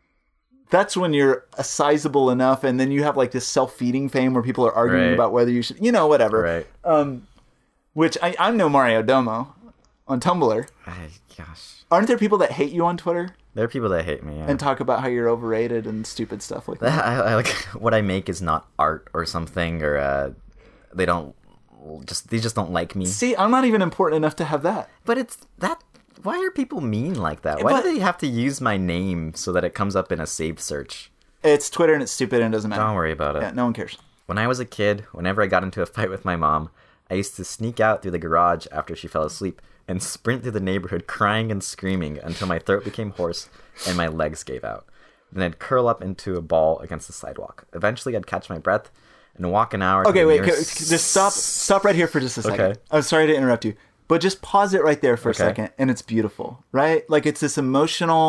that's when you're a sizable enough, and then you have like this self-feeding fame where people are arguing Right. about whether you should, you know, whatever. right. Which I, I'm no Mario Domo on Tumblr. I, gosh, Aren't there people that hate you on Twitter there are people that hate me. Yeah. and talk about how you're overrated and stupid stuff like that? I, I like what I make is not art or something, or uh, they don't just they just don't like me. See, I'm not even important enough to have that. But it's that. Why are people mean like that? Why But- do they have to use my name so that it comes up in a saved search? It's Twitter and it's stupid and it doesn't matter. Don't worry about it. Yeah, no one cares. When I was a kid, whenever I got into a fight with my mom, I used to sneak out through the garage after she fell asleep and sprint through the neighborhood crying and screaming until my throat became hoarse and my legs gave out. Then I'd curl up into a ball against the sidewalk. Eventually, I'd catch my breath and walk an hour. to Okay, the wait, nearest- c- just stop stop right here for just a second. Okay. I'm sorry to interrupt you, but just pause it right there for Okay. a second, and it's beautiful, right? Like it's this emotional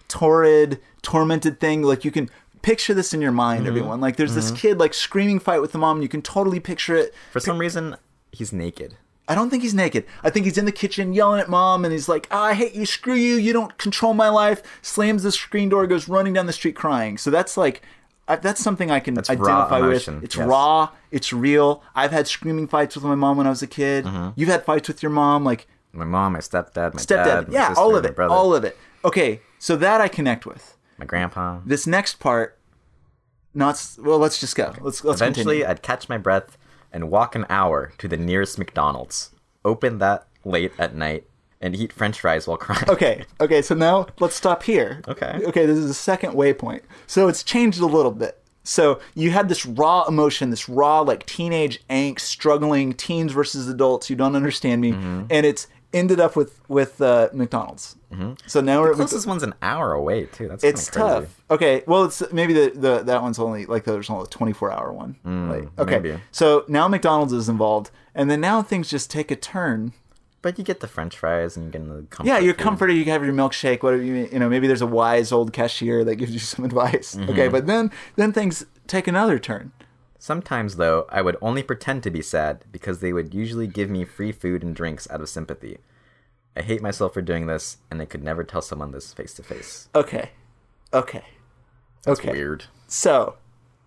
torrid, tormented thing. Like you can picture this in your mind, mm-hmm. everyone. Like there's mm-hmm. this kid like screaming fight with the mom. You can totally picture it. For some reason, he's naked. I don't think he's naked. I think he's in the kitchen yelling at mom, and he's like, oh, I hate you, screw you, you don't control my life. Slams the screen door, goes running down the street crying. So that's like, I, that's something I can that's identify raw with. emotion. It's yes. raw, it's real. I've had screaming fights with my mom when I was a kid. Mm-hmm. You've had fights with your mom, like... My mom, my stepdad, my stepdad. dad, my yeah, sister, all of my it, brother. all of it. Okay, so that I connect with. My grandpa. This next part, not... Well, let's just go. Let's, let's Eventually, continue. I'd catch my breath and walk an hour to the nearest McDonald's. Open that late at night and eat french fries while crying. Okay, okay, so now let's stop here. Okay. Okay, this is the second waypoint. So it's changed a little bit. So you had this raw emotion, this raw, like, teenage angst, struggling, teens versus adults, you don't understand me, mm-hmm. and it's ended up with, with uh, McDonald's. Mm-hmm. So now we're the closest at one's an hour away, too. That's It's crazy. tough. Okay, well, it's maybe the, the that one's only, like, there's only a twenty-four hour one. Mm, like, okay, maybe. So now McDonald's is involved, and then now things just take a turn. But you get the french fries and you get the comfort Yeah, you're food. comforted. You have your milkshake. Whatever you you know. Maybe there's a wise old cashier that gives you some advice. Mm-hmm. Okay, but then then things take another turn. Sometimes, though, I would only pretend to be sad because they would usually give me free food and drinks out of sympathy. I hate myself for doing this, and I could never tell someone this face to face. Okay, okay, That's okay. weird. So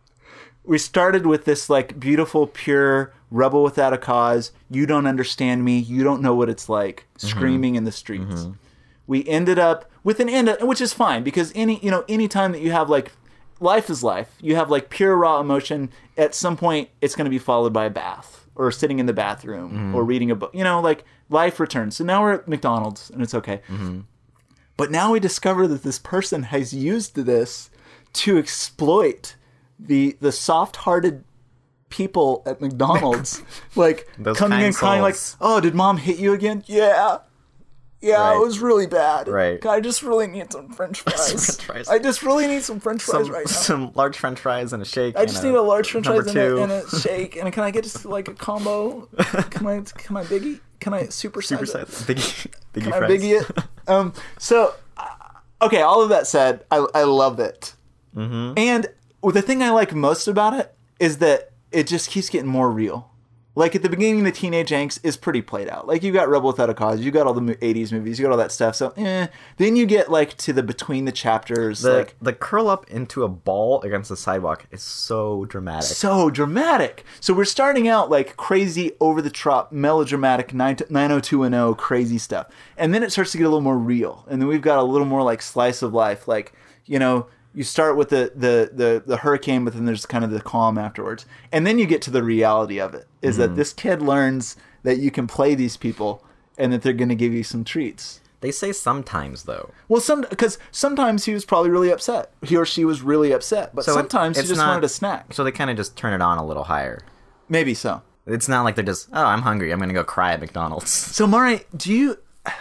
we started with this like beautiful, pure rebel without a cause. You don't understand me. You don't know what it's like. Screaming mm-hmm. in the streets. Mm-hmm. We ended up with an end, which is fine because any you know any time that you have like life is life. You have like pure raw emotion. At some point, it's going to be followed by a bath or sitting in the bathroom mm-hmm. or reading a book. You know, like life returns. So now we're at McDonald's and it's okay. Mm-hmm. But now we discover that this person has used this to exploit the the soft-hearted people at McDonald's, like Those coming in crying like, "Oh, did mom hit you again?" Yeah. Yeah, right. It was really bad. Right. I just really need some French fries. French fries. I just really need some French fries some, right now. Some large French fries and a shake. I just need a, a large French fries and a, and a shake. And can I get just like a combo? Can I? Can I biggie? Can I super super size size biggie biggie Can fries? I biggie it? um. So, uh, okay. All of that said, I I love it. Mm-hmm. And well, the thing I like most about it is that it just keeps getting more real. Like, at the beginning, the teenage angst is pretty played out. Like, you got Rebel Without a Cause, you got all the eighties movies, you got all that stuff. So, eh. Then you get, like, to the between the chapters. The, like the curl up into a ball against the sidewalk is so dramatic. So dramatic. So we're starting out, like, crazy, over-the-top, melodramatic, nine oh two one oh crazy stuff. And then it starts to get a little more real. And then we've got a little more, like, slice of life. Like, you know... You start with the, the, the, the hurricane, but then there's kind of the calm afterwards. And then you get to the reality of it, is mm-hmm. that this kid learns that you can play these people and that they're going to give you some treats. They say sometimes, though. Well, some because sometimes he was probably really upset. He or she was really upset. But so sometimes it, he just not, wanted a snack. So they kind of just turn it on a little higher. Maybe so. It's not like they're just, oh, I'm hungry, I'm going to go cry at McDonald's. So, Mari, do you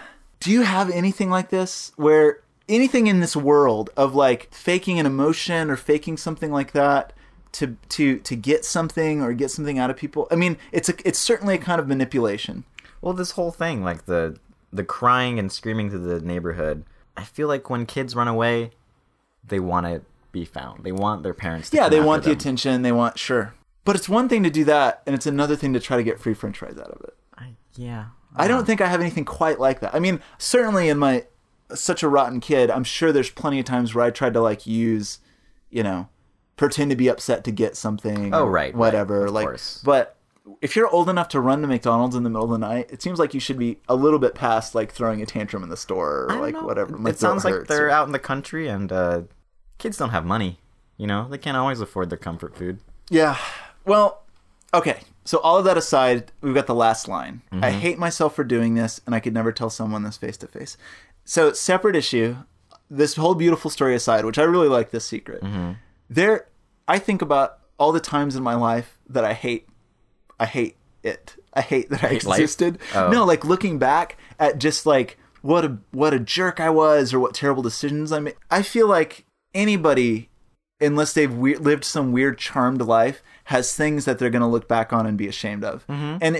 do you have anything like this where... anything in this world of like faking an emotion or faking something like that to to to get something or get something out of people? I mean, it's a it's certainly a kind of manipulation. Well, this whole thing, like the the crying and screaming to the neighborhood, I feel like when kids run away, they want to be found. They want their parents to Yeah, come they after want the them. attention. They want sure. But it's one thing to do that, and it's another thing to try to get free French fries out of it. I, yeah. I don't think I have anything quite like that. I mean, certainly in my such a rotten kid, I'm sure there's plenty of times where I tried to like use, you know, pretend to be upset to get something. Oh, or right, whatever. right, of like, course. But if you're old enough to run to McDonald's in the middle of the night, it seems like you should be a little bit past like throwing a tantrum in the store or like know. whatever. My It sounds throat like hurts they're or... out in the country and uh, kids don't have money. You know, they can't always afford their comfort food. Yeah. Well, okay. So all of that aside, we've got the last line. Mm-hmm. I hate myself for doing this, and I could never tell someone this face to face. So, separate issue, this whole beautiful story aside, which I really like this secret, mm-hmm. there, I think about all the times in my life that I hate, I hate it. I hate that I Hate existed. Oh. No, like looking back at just like what a what a jerk I was or what terrible decisions I made. I feel like anybody, unless they've we- lived some weird charmed life, has things that they're going to look back on and be ashamed of. Mm-hmm. And if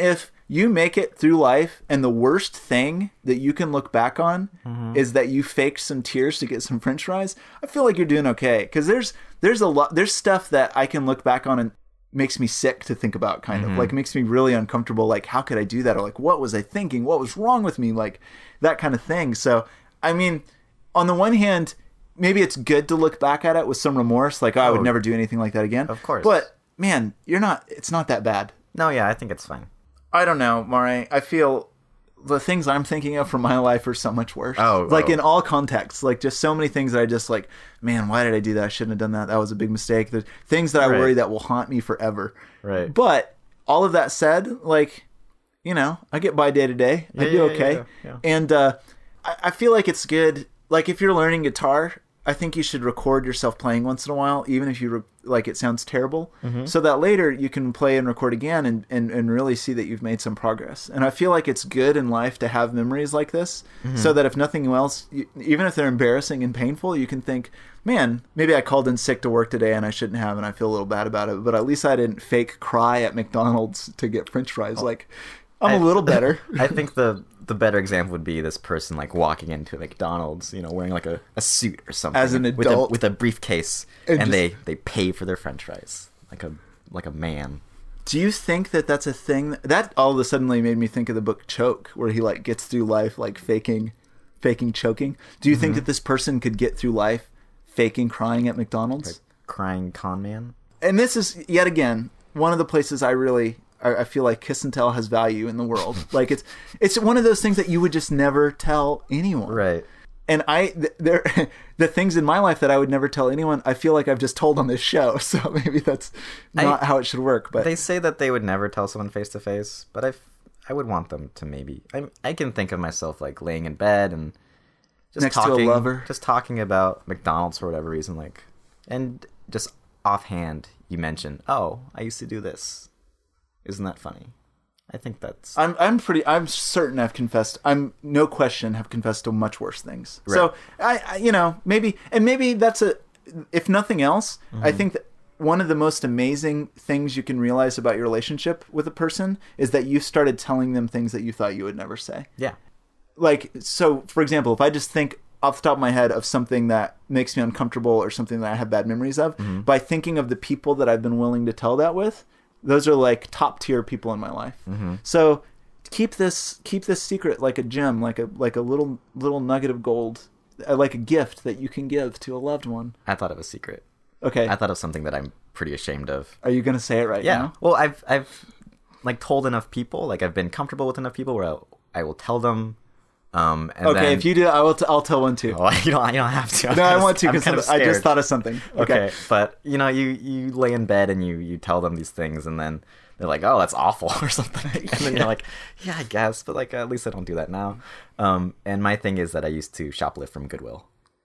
you make it through life, and the worst thing that you can look back on mm-hmm. is that you faked some tears to get some French fries, I feel like you're doing okay. Because there's there's a lot there's stuff that I can look back on and makes me sick to think about, kind mm-hmm. of like makes me really uncomfortable. Like, how could I do that? Or like, what was I thinking? What was wrong with me? Like that kind of thing. So, I mean, on the one hand, maybe it's good to look back at it with some remorse. Like, oh, I would never do anything like that again. Of course. But man, you're not. It's not that bad. No, yeah, I think it's fine. I don't know, Mare. I feel the things I'm thinking of from my life are so much worse. Oh, like oh. in all contexts, like just so many things that I just like, man, why did I do that? I shouldn't have done that. That was a big mistake. There's things that I Right. worry that will haunt me forever. Right. But all of that said, like, you know, I get by day to day. I Yeah, do yeah, okay. yeah, yeah. And uh, I, I feel like it's good. Like if you're learning guitar, I think you should record yourself playing once in a while, even if you re- like it sounds terrible, Mm-hmm. so that later you can play and record again and, and, and really see that you've made some progress. And I feel like it's good in life to have memories like this, Mm-hmm. so that if nothing else, you, even if they're embarrassing and painful, you can think, man, maybe I called in sick to work today and I shouldn't have, and I feel a little bad about it, but at least I didn't fake cry at McDonald's to get French fries. Like, I'm I- a little better. I think the the better example would be this person like walking into McDonald's, you know, wearing like a, a suit or something, As an with adult. a, with a briefcase, And and, just- they they pay for their French fries like a like a man. Do you think that that's a thing? That all of a sudden made me think of the book Choke, where he like gets through life like faking, faking choking. Do you think that this person could get through life faking crying at McDonald's? Like crying con man. And this is yet again one of the places I really I, I feel like kiss and tell has value in the world. Like it's it's one of those things that you would just never tell anyone. Right. And I th- there the things in my life that I would never tell anyone, I feel like I've just told on this show. So maybe that's not I- how it should work. But They say that they would never tell someone face to face, but I I would want them to maybe. I I can think of myself like laying in bed and just Next to a talking, lover. just talking about McDonald's for whatever reason, like, and just offhand you mention, oh, I used to do this. Isn't that funny? I think that's I'm I'm pretty I'm certain I've confessed I'm no question have confessed to much worse things. Right. So I, I you know maybe and maybe that's a if nothing else Mm-hmm. I think that one of the most amazing things you can realize about your relationship with a person is that you started telling them things that you thought you would never say. yeah. Like, so for example, if I just think off the top of my head of something that makes me uncomfortable or something that I have bad memories of, Mm-hmm. by thinking of the people that I've been willing to tell that with, those are like top tier people in my life. Mm-hmm. So keep this keep this secret like a gem, like a like a little little nugget of gold, uh, like a gift that you can give to a loved one. I thought of a secret. Okay, I thought of something that I'm pretty ashamed of. are you gonna say it right Yeah. now? Well, I've I've like told enough people, like I've been comfortable with enough people where I'll, I will tell them. Um, and Okay, then, if you do, I will. T- I'll tell one too. Oh, you don't. You don't have to. I'm no, I kind of- want to I'm because kind of I just scared. thought of something. Okay. Okay, but you know, you you lay in bed and you you tell them these things, and then they're like, "Oh, that's awful" or something, and then you're like, "Yeah, I guess," but like at least I don't do that now. Um, and my thing is that I used to shoplift from Goodwill.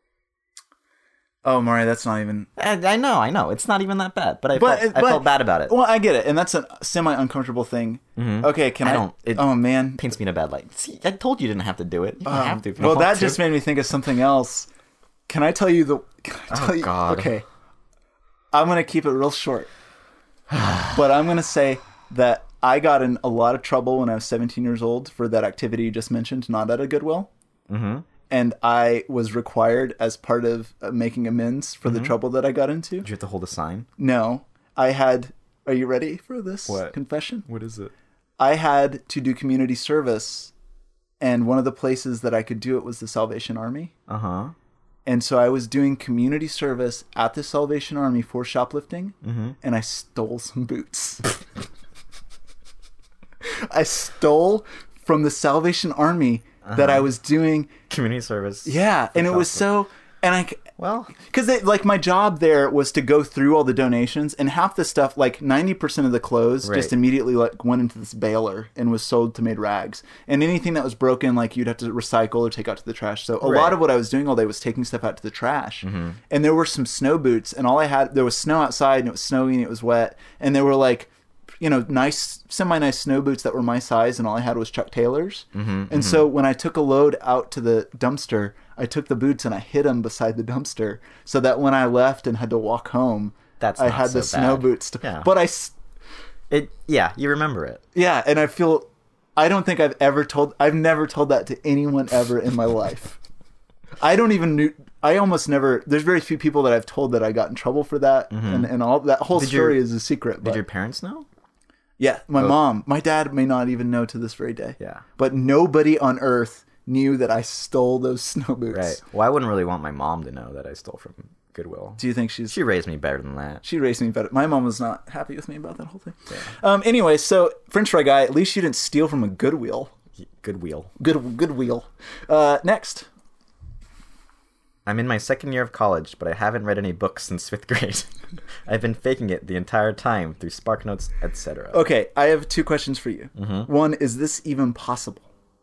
Oh, Mari, that's not even. I, I know, I know, it's not even that bad, but I But, felt, but I felt bad about it. Well, I get it, and that's a semi uncomfortable thing. Okay, can I? I don't- it- oh man. Paints me in a bad light. See, I told you you didn't have to do it. You don't have to. If you Well, don't that want to. just made me think of something else. Can I tell you the? Can I tell Oh, you, God. Okay. I'm gonna keep it real short, but I'm gonna say that I got in a lot of trouble when I was seventeen years old for that activity you just mentioned, not at a Goodwill. Mm-hmm. And I was required, as part of uh, making amends for Mm-hmm. the trouble that I got into. Did you have to hold a sign? No, I had. Are you ready for this What? confession? What is it? I had to do community service, and one of the places that I could do it was the Salvation Army. Uh huh. And so I was doing community service at the Salvation Army for shoplifting, Mm-hmm. and I stole some boots. I stole from the Salvation Army that I was doing. Community service. Yeah, and it was so, and I, Well, because like my job there was to go through all the donations, and half the stuff, like ninety percent of the clothes, Right. just immediately like went into this baler and was sold to made rags. And anything that was broken, like you'd have to recycle or take out to the trash. So a Right. lot of what I was doing all day was taking stuff out to the trash. Mm-hmm. And there were some snow boots, and all I had, there was snow outside, and it was snowing, and it was wet, and there were like, you know, nice, semi-nice snow boots that were my size, and all I had was Chuck Taylors. Mm-hmm, and so when I took a load out to the dumpster, I took the boots and I hid them beside the dumpster, so that when I left and had to walk home, That's I not had so the snow bad. boots. To, Yeah. But I, s- it. Yeah, you remember it. yeah, and I feel I don't think I've ever told. I've never told that to anyone ever in my life. I don't even knew. I almost never. There's very few people that I've told that I got in trouble for that, mm-hmm. and, and all that whole did story your, is a secret. But, did your parents know? Yeah, my oh. mom, my dad may not even know to this very day. Yeah, but nobody on earth knew that I stole those snow boots. Right. Well, I wouldn't really want my mom to know that I stole from Goodwill. Do you think she's? She raised me better than that. She raised me better. My mom was not happy with me about that whole thing. Yeah. Um. Anyway, so French fry guy, at least you didn't steal from a Goodwill. Goodwill. Good. Goodwill. Uh. Next. I'm in my second year of college, but I haven't read any books since fifth grade. I've been faking it the entire time through SparkNotes, et cetera. Okay, I have two questions for you. Mm-hmm. One, is this even possible?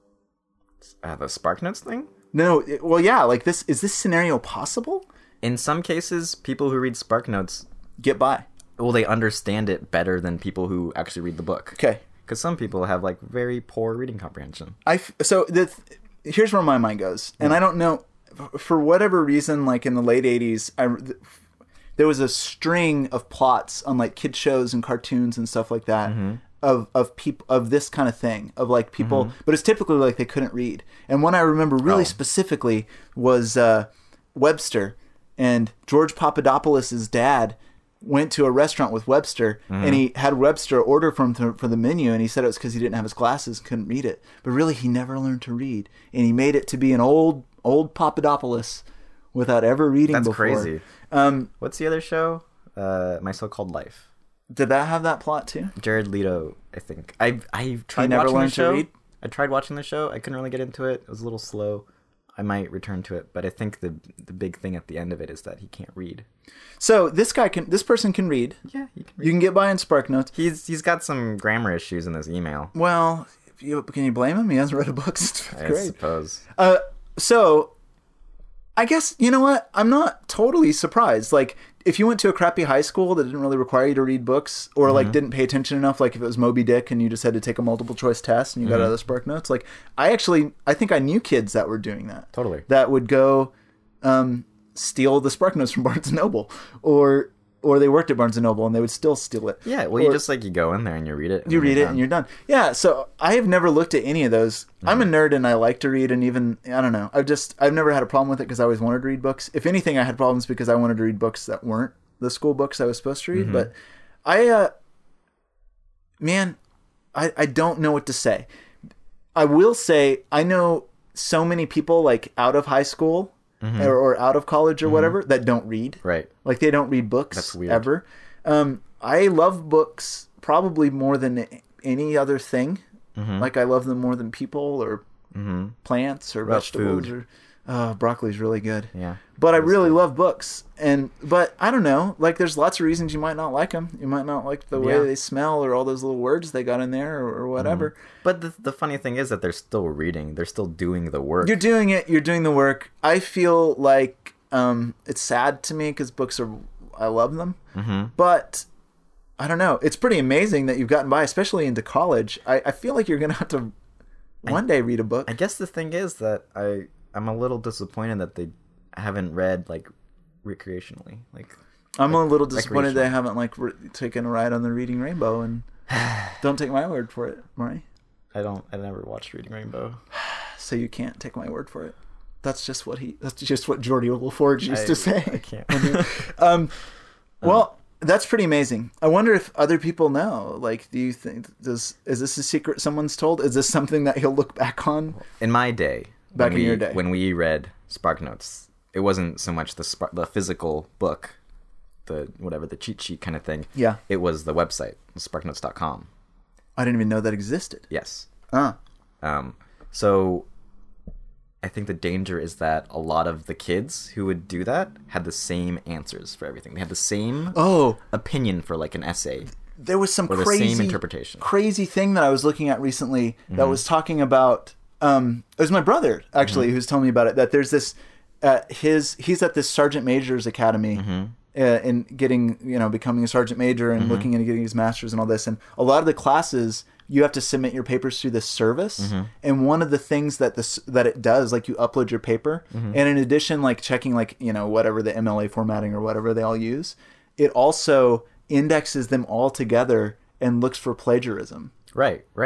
Uh, the SparkNotes thing? No, it, well, yeah, like this, is this scenario possible? In some cases, people who read SparkNotes get by. Well, they understand it better than people who actually read the book. Okay. Because some people have, like, very poor reading comprehension. I f- so, the th- here's where my mind goes. And mm. I don't know... For whatever reason, like in the late eighties, I, there was a string of plots on like kid shows and cartoons and stuff like that mm-hmm. of of people of this kind of thing of like people, mm-hmm. but it's typically like they couldn't read. And one I remember really oh. specifically was uh, Webster, and George Papadopoulos' dad went to a restaurant with Webster, mm-hmm. and he had Webster order from th- for the menu, and he said it was because he didn't have his glasses, couldn't read it. But really, he never learned to read, and he made it to be an old. Old Papadopoulos without ever reading That's before. That's crazy. Um, What's the other show? Uh, My So-Called Life. Did that have that plot too? Jared Leto, I think. I I tried he never watching learned the show. To read? I tried watching the show. I couldn't really get into it. It was a little slow. I might return to it, but I think the the big thing at the end of it is that he can't read. So this guy can. This person can read. Yeah, he can read. You can get by in SparkNotes. He's he's got some grammar issues in his email. Well, you, can you blame him? He hasn't read a book since fifth grade. I suppose. Uh, so. I guess, you know what? I'm not totally surprised. Like, if you went to a crappy high school that didn't really require you to read books, or, mm-hmm. like, didn't pay attention enough, like if it was Moby Dick and you just had to take a multiple choice test and you mm-hmm. got out of the SparkNotes, like, I actually, I think I knew kids that were doing that. Totally. That would go um, steal the SparkNotes from Barnes and Noble, or... Or they worked at Barnes and Noble and they would still steal it. Yeah, well, or, you just like you go in there and you read it. You read it done. and you're done. Yeah, so I have never looked at any of those. Mm-hmm. I'm a nerd and I like to read, and even I don't know. I've just I've never had a problem with it because I always wanted to read books. If anything, I had problems because I wanted to read books that weren't the school books I was supposed to read. Mm-hmm. But I, uh, man, I I don't know what to say. I will say I know so many people like out of high school. Mm-hmm. Or, or out of college or mm-hmm. whatever that don't read. Right. Like they don't read books That's weird. ever. Um, I love books probably more than any other thing. Mm-hmm. Like I love them more than people or mm-hmm. plants or About vegetables. food. Or oh, broccoli's really good. Yeah. But I really good. love books. And but I don't know. Like there's lots of reasons you might not like them. You might not like the way yeah. they smell or all those little words they got in there or, or whatever. Mm-hmm. But the the funny thing is that they're still reading. They're still doing the work. You're doing it. You're doing the work. I feel like um, it's sad to me because books are. I love them. Mm-hmm. But I don't know. It's pretty amazing that you've gotten by, especially into college. I, I feel like you're going to have to one I, day read a book. I guess the thing is that I, I'm a little disappointed that they haven't read, like, recreationally. Like, I'm like, a little disappointed they haven't, like, re- taken a ride on the Reading Rainbow. And don't take my word for it, Maury. I don't. I never watched Reading Rainbow. So you can't take my word for it. That's just what he. That's just what Geordie LaForge used I, to say. I can't. um, well, that's pretty amazing. I wonder if other people know. Like, do you think does is this a secret someone's told? Is this something that he'll look back on? In my day, back in we, your day, when we read SparkNotes, it wasn't so much the spark, the physical book, the whatever the cheat sheet kind of thing. Yeah, it was the website, sparknotes dot com. I didn't even know that existed. Yes. Ah. Um. So. I think the danger is that a lot of the kids who would do that had the same answers for everything. They had the same oh opinion for like an essay. There was some or the crazy same interpretation. Crazy thing that I was looking at recently that mm-hmm. was talking about. Um, it was my brother actually mm-hmm. who's telling me about it. That there's this. Uh, his he's at this sergeant major's academy. Mm-hmm. Uh, and getting, you know, becoming a sergeant major and mm-hmm. looking into getting his master's and all this. And a lot of the classes, you have to submit your papers through this service. Mm-hmm. And one of the things that this that it does, like you upload your paper. Mm-hmm. And in addition, like checking like, you know, whatever the M L A formatting or whatever they all use, it also indexes them all together and looks for plagiarism. Right, right.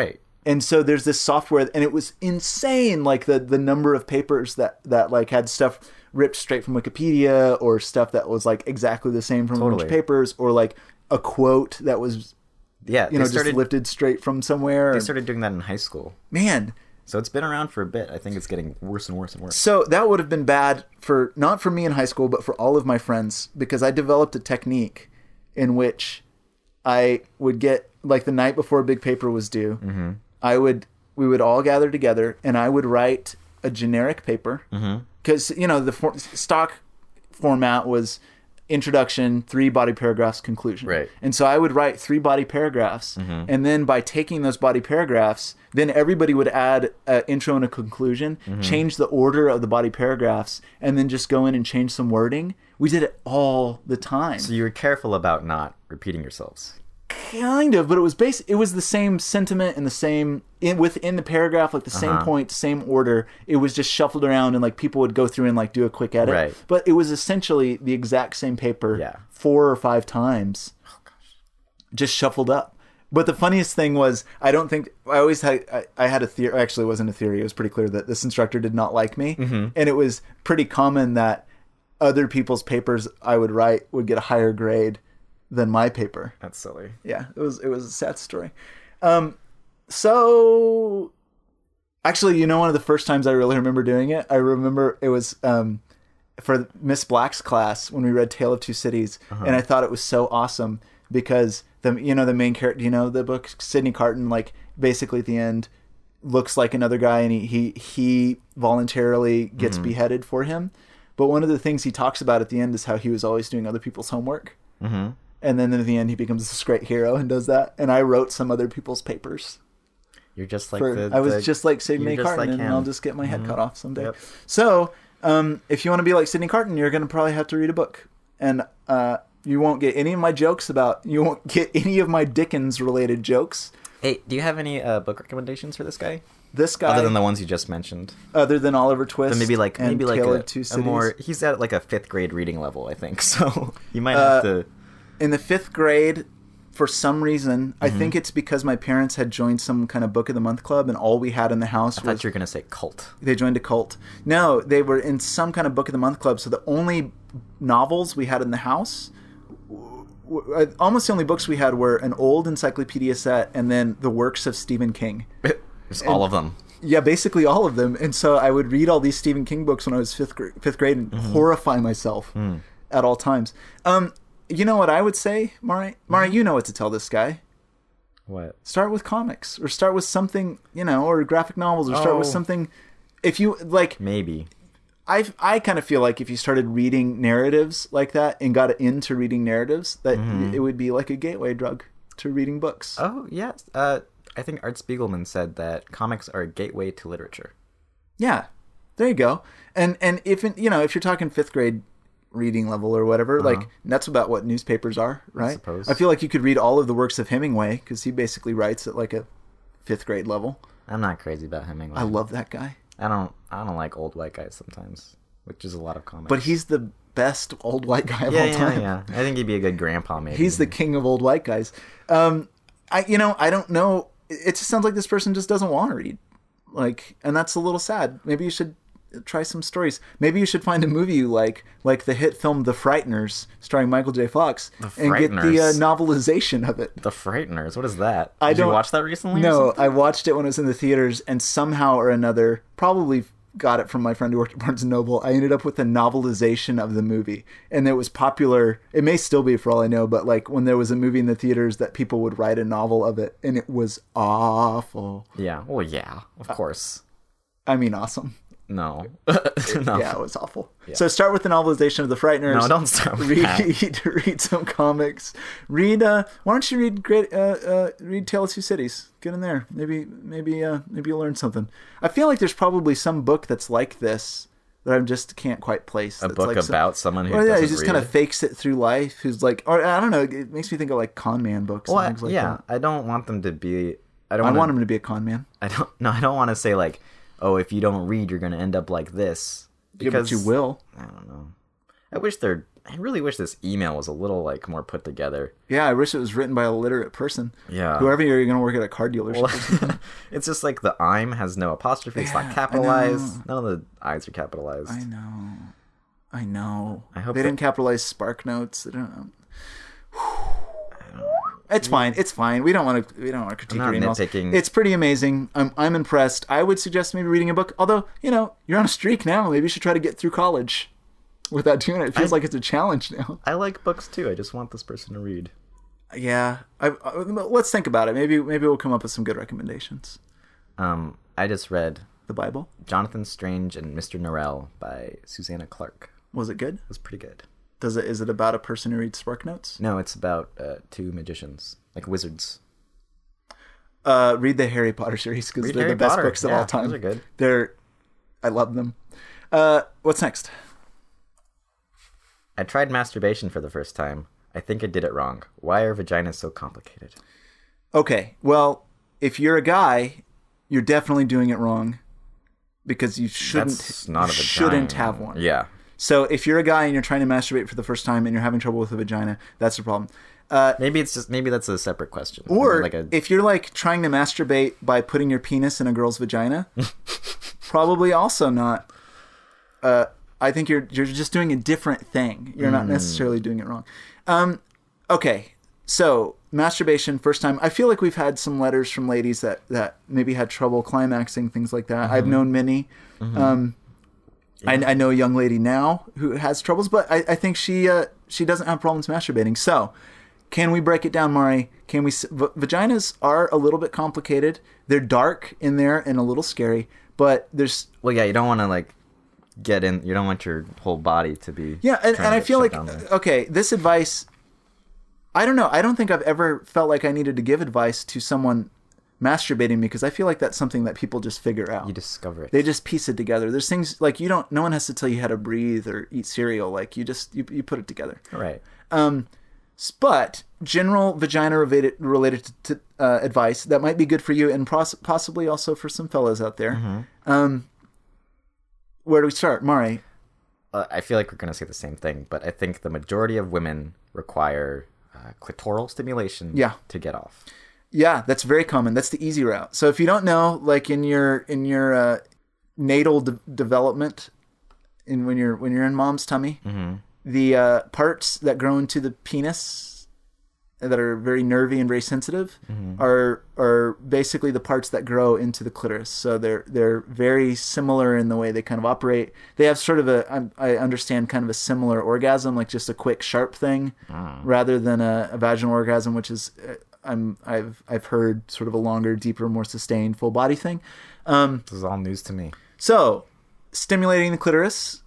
And so there's this software, and it was insane, like the the number of papers that that like had stuff ripped straight from Wikipedia, or stuff that was like exactly the same from Totally. a bunch of papers, or like a quote that was Yeah, you know they started, just lifted straight from somewhere. They And- started doing that in high school. man. So it's been around for a bit. I think it's getting worse and worse and worse. So that would have been bad for, not for me in high school, but for all of my friends, because I developed a technique in which I would get, like the night before a big paper was due, Mm-hmm. I would, we would all gather together and I would write a generic paper. Because, you know, the for, stock format was introduction, three body paragraphs, conclusion. Right. And so I would write three body paragraphs, and then by taking those body paragraphs, then everybody would add an intro and a conclusion, change the order of the body paragraphs, and then just go in and change some wording. We did it all the time. So you were careful about not repeating yourselves. Kind of, but it was base. It was the same sentiment and the same in within the paragraph, like the same Uh-huh. point, same order. It was just shuffled around, and like people would go through and like do a quick edit. Right. But it was essentially the exact same paper, Yeah. four or five times, just shuffled up. But the funniest thing was, I don't think I always had. I, I had a theory. Actually, it wasn't a theory. It was pretty clear that this instructor did not like me, Mm-hmm. and it was pretty common that other people's papers I would write would get a higher grade than my paper. That's silly. Yeah, it was it was a sad story. Um, so actually, you know, one of the first times I really remember doing it, I remember it was um, for Miss Black's class when we read Tale of Two Cities, and I thought it was so awesome because the you know the main character, you know the book, Sidney Carton, like basically at the end looks like another guy, and he he, he voluntarily gets beheaded for him. But one of the things he talks about at the end is how he was always doing other people's homework. Mm-hmm. And then at the end, he becomes this great hero and does that. And I wrote some other people's papers. You're just like For, the, I was the- just like Sidney you're just Carton, like and him. I'll just get my head cut off someday. Yep. So, um, if you want to be like Sidney Carton, you're going to probably have to read a book. And uh, you won't get any of my jokes about, you won't get any of my Dickens-related jokes. Hey, do you have any uh, book recommendations for this guy? This guy, Other than the ones you just mentioned. other than Oliver Twist, Then maybe like and maybe like Tale a, of Two a Cities. more he's at like a fifth grade reading level, I think. So you might Uh, have to In the fifth grade, for some reason, I Mm-hmm. think it's because my parents had joined some kind of book of the month club, and all we had in the house I was thought you were gonna say cult. they joined a cult. No, they were in some kind of book of the month club. So the only novels we had in the house, w- w- almost the only books we had were an old encyclopedia set and then the works of Stephen King. It's all of them. Yeah, basically all of them. And so I would read all these Stephen King books when I was fifth grade, fifth grade and horrify myself at all times. Um, you know what I would say, Mari? Mari, you know what to tell this guy. What? Start with comics, or start with something, you know, or graphic novels, or start with Oh. something. If you like, Maybe. I I kind of feel like if you started reading narratives like that and got into reading narratives, that it would be like a gateway drug to reading books. Oh yes. Uh, I think Art Spiegelman said that comics are a gateway to literature. Yeah, there you go. And and if it- you know if you're talking fifth grade reading level or whatever, like that's about what newspapers are, right? suppose. I feel like you could read all of the works of Hemingway because he basically writes at like a fifth grade level. I'm not crazy about Hemingway. I love that guy, I don't. I don't like old white guys sometimes, which is a lot of comics. but he's the best old white guy of yeah, all yeah, time. yeah. I think he'd be a good grandpa. Maybe He's the king of old white guys. Um, I, you know, I don't know. It it just sounds like this person just doesn't want to read. Like, and that's a little sad. Maybe you should try some stories. Maybe you should find a movie you like, like the hit film The Frighteners, starring Michael J. Fox, The and get the uh, Frighteners? novelization of it. The Frighteners. What is that? I Did you don't- watch that recently? or No, something? I watched it when it was in the theaters, and somehow or another, probably got it from my friend who worked at Barnes and Noble. I ended up with a novelization of the movie, and it was popular. It may still be, for all I know, but like when there was a movie in the theaters, that people would write a novel of it, and it was awful. Yeah. Well, yeah. Of course. I mean, awesome. No. no. Yeah, it was awful. So start with the novelization of The Frighteners. No, don't start with read, that. read some comics. Read. Uh, why don't you read great? Uh, uh, read Tale of Two Cities. Get in there. Maybe, maybe, uh, maybe you'll learn something. I feel like there's probably some book that's like this that I just can't quite place. A that's book like some- about someone who Well, yeah, doesn't he just read kind of it. fakes it through life. Who's like, or I don't know. It makes me think of like con man books Well, and things like yeah. that. I don't want them to be. I don't. I wanna, want him to be a con man. I don't. No, I don't want to say like, oh, if you don't read, you're going to end up like this. Yeah, but Because you will. I don't know. I wish there'd I really wish this email was a little like more put together. Yeah, I wish it was written by a literate person. Yeah. Whoever you're going to work at a car dealership or something. It's just like the I'm has no apostrophe. It's Yeah, not I capitalized. None of the I's are capitalized. I know. I know. I hope they that- didn't capitalize Spark Notes. They don't know. It's fine. It's fine. We don't want to. We don't want to critique I'm your not emails. nitpicking. It's pretty amazing. I'm. I'm impressed. I would suggest maybe reading a book. Although you know you're on a streak now. Maybe you should try to get through college without doing it. It feels I- like it's a challenge now. I like books too. I just want this person to read. Yeah. I, I, let's think about it. Maybe. Maybe we'll come up with some good recommendations. Um, I just read The Bible. Jonathan Strange and Mister Norrell by Susanna Clark. Was it good? It was pretty good. Does it? Is it about a person who reads Spark Notes? No, it's about uh, two magicians, like wizards. Uh, read the Harry Potter series because Read they're Harry the best Potter. books of Yeah, all time. those are good. They're. I love them. Uh, what's next? I tried masturbation for the first time. I think I did it wrong. Why are vaginas so complicated? Okay, well, if you're a guy, you're definitely doing it wrong because you shouldn't That's not a vagina. shouldn't have one. Yeah. So if you're a guy and you're trying to masturbate for the first time and you're having trouble with a vagina, that's the problem. Uh, Maybe it's just maybe that's a separate question. or like a if you're like trying to masturbate by putting your penis in a girl's vagina, probably also not. Uh, I think you're you're just doing a different thing. You're not necessarily doing it wrong. Um, okay, so masturbation first time. I feel like we've had some letters from ladies that that maybe had trouble climaxing, things like that. I've known many. Um, I, I know a young lady now who has troubles, but I, I think she uh, she doesn't have problems masturbating. So, can we break it down, Mari? Can we? s- v- Vaginas are a little bit complicated. They're dark in there and a little scary, but there's well, yeah. You don't want to like get in. You don't want your whole body to be. yeah, and, trying and to I get feel shoved like down there. okay, this advice. I don't know. I don't think I've ever felt like I needed to give advice to someone masturbating because I feel like that's something that people just figure out. You discover it. They just piece it together. There's things like you don't. No one has to tell you how to breathe or eat cereal. Like you just you, you put it together. right. Um, s- but general vagina related related to, to uh, advice that might be good for you and pos- possibly also for some fellas out there. Mm-hmm. Um, where do we start, Mari? Uh, I feel like we're gonna say the same thing, but I think the majority of women require uh, clitoral stimulation. Yeah. To get off. Yeah, that's very common. That's the easy route. So if you don't know, like in your in your uh, natal de- development, in when you're when you're in mom's tummy, the uh, parts that grow into the penis that are very nervy and very sensitive are are basically the parts that grow into the clitoris. So they're they're very similar in the way they kind of operate. They have sort of a I, I understand kind of a similar orgasm, like just a quick sharp thing, rather than a, a vaginal orgasm, which is uh, I'm I've I've heard sort of a longer, deeper, more sustained full body thing. Um, This is all news to me. so stimulating the clitoris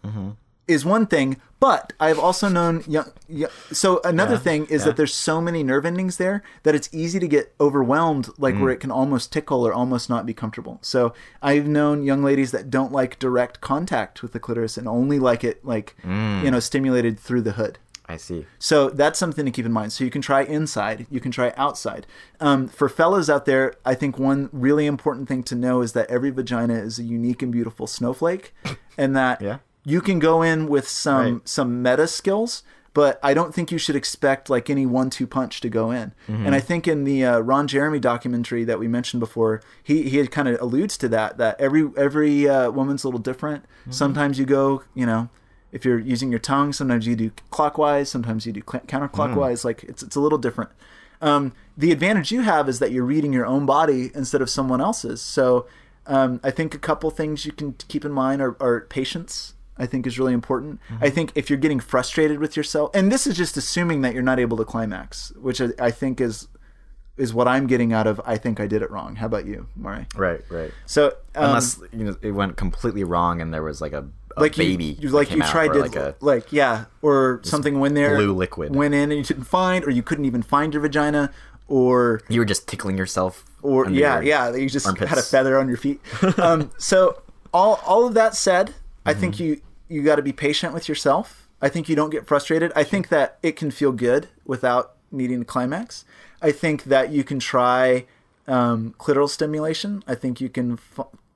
is one thing, but I've also known young, young so another Yeah, thing is yeah. that there's so many nerve endings there that it's easy to get overwhelmed, like Mm. where it can almost tickle or almost not be comfortable. So I've known young ladies that don't like direct contact with the clitoris and only like it like Mm. you know stimulated through the hood. I see. So that's something to keep in mind. So you can try inside, you can try outside. Um, for fellas out there, I think one really important thing to know is that every vagina is a unique and beautiful snowflake, and that Yeah. you can go in with some Right. some meta skills, but I don't think you should expect like any one-two punch to go in. Mm-hmm. And I think in the uh, Ron Jeremy documentary that we mentioned before, he he had kind of alludes to that that every every uh, woman's a little different. Mm-hmm. Sometimes you go, you know. If you're using your tongue, sometimes you do clockwise, sometimes you do cl- counterclockwise. Like it's it's a little different. Um, the advantage you have is that you're reading your own body instead of someone else's. So um, I think a couple things you can keep in mind are, are patience. I think is really important. I think if you're getting frustrated with yourself, and this is just assuming that you're not able to climax, which I, I think is is what I'm getting out of. I think I did it wrong. How about you, Mari? Right. Right. So um, Unless you know it went completely wrong and there was like a, a like baby, you, you that like came you out, tried or to like a like yeah or something went there blue liquid. went in and you didn't find, or you couldn't even find your vagina, or you were just tickling yourself. or under yeah your yeah you just armpits. had a feather on your feet. um, so all all of that said, I Mm-hmm. think you you got to be patient with yourself. I think you don't get frustrated. I think that it can feel good without needing to climax. I think that you can try um, clitoral stimulation. I think you can f-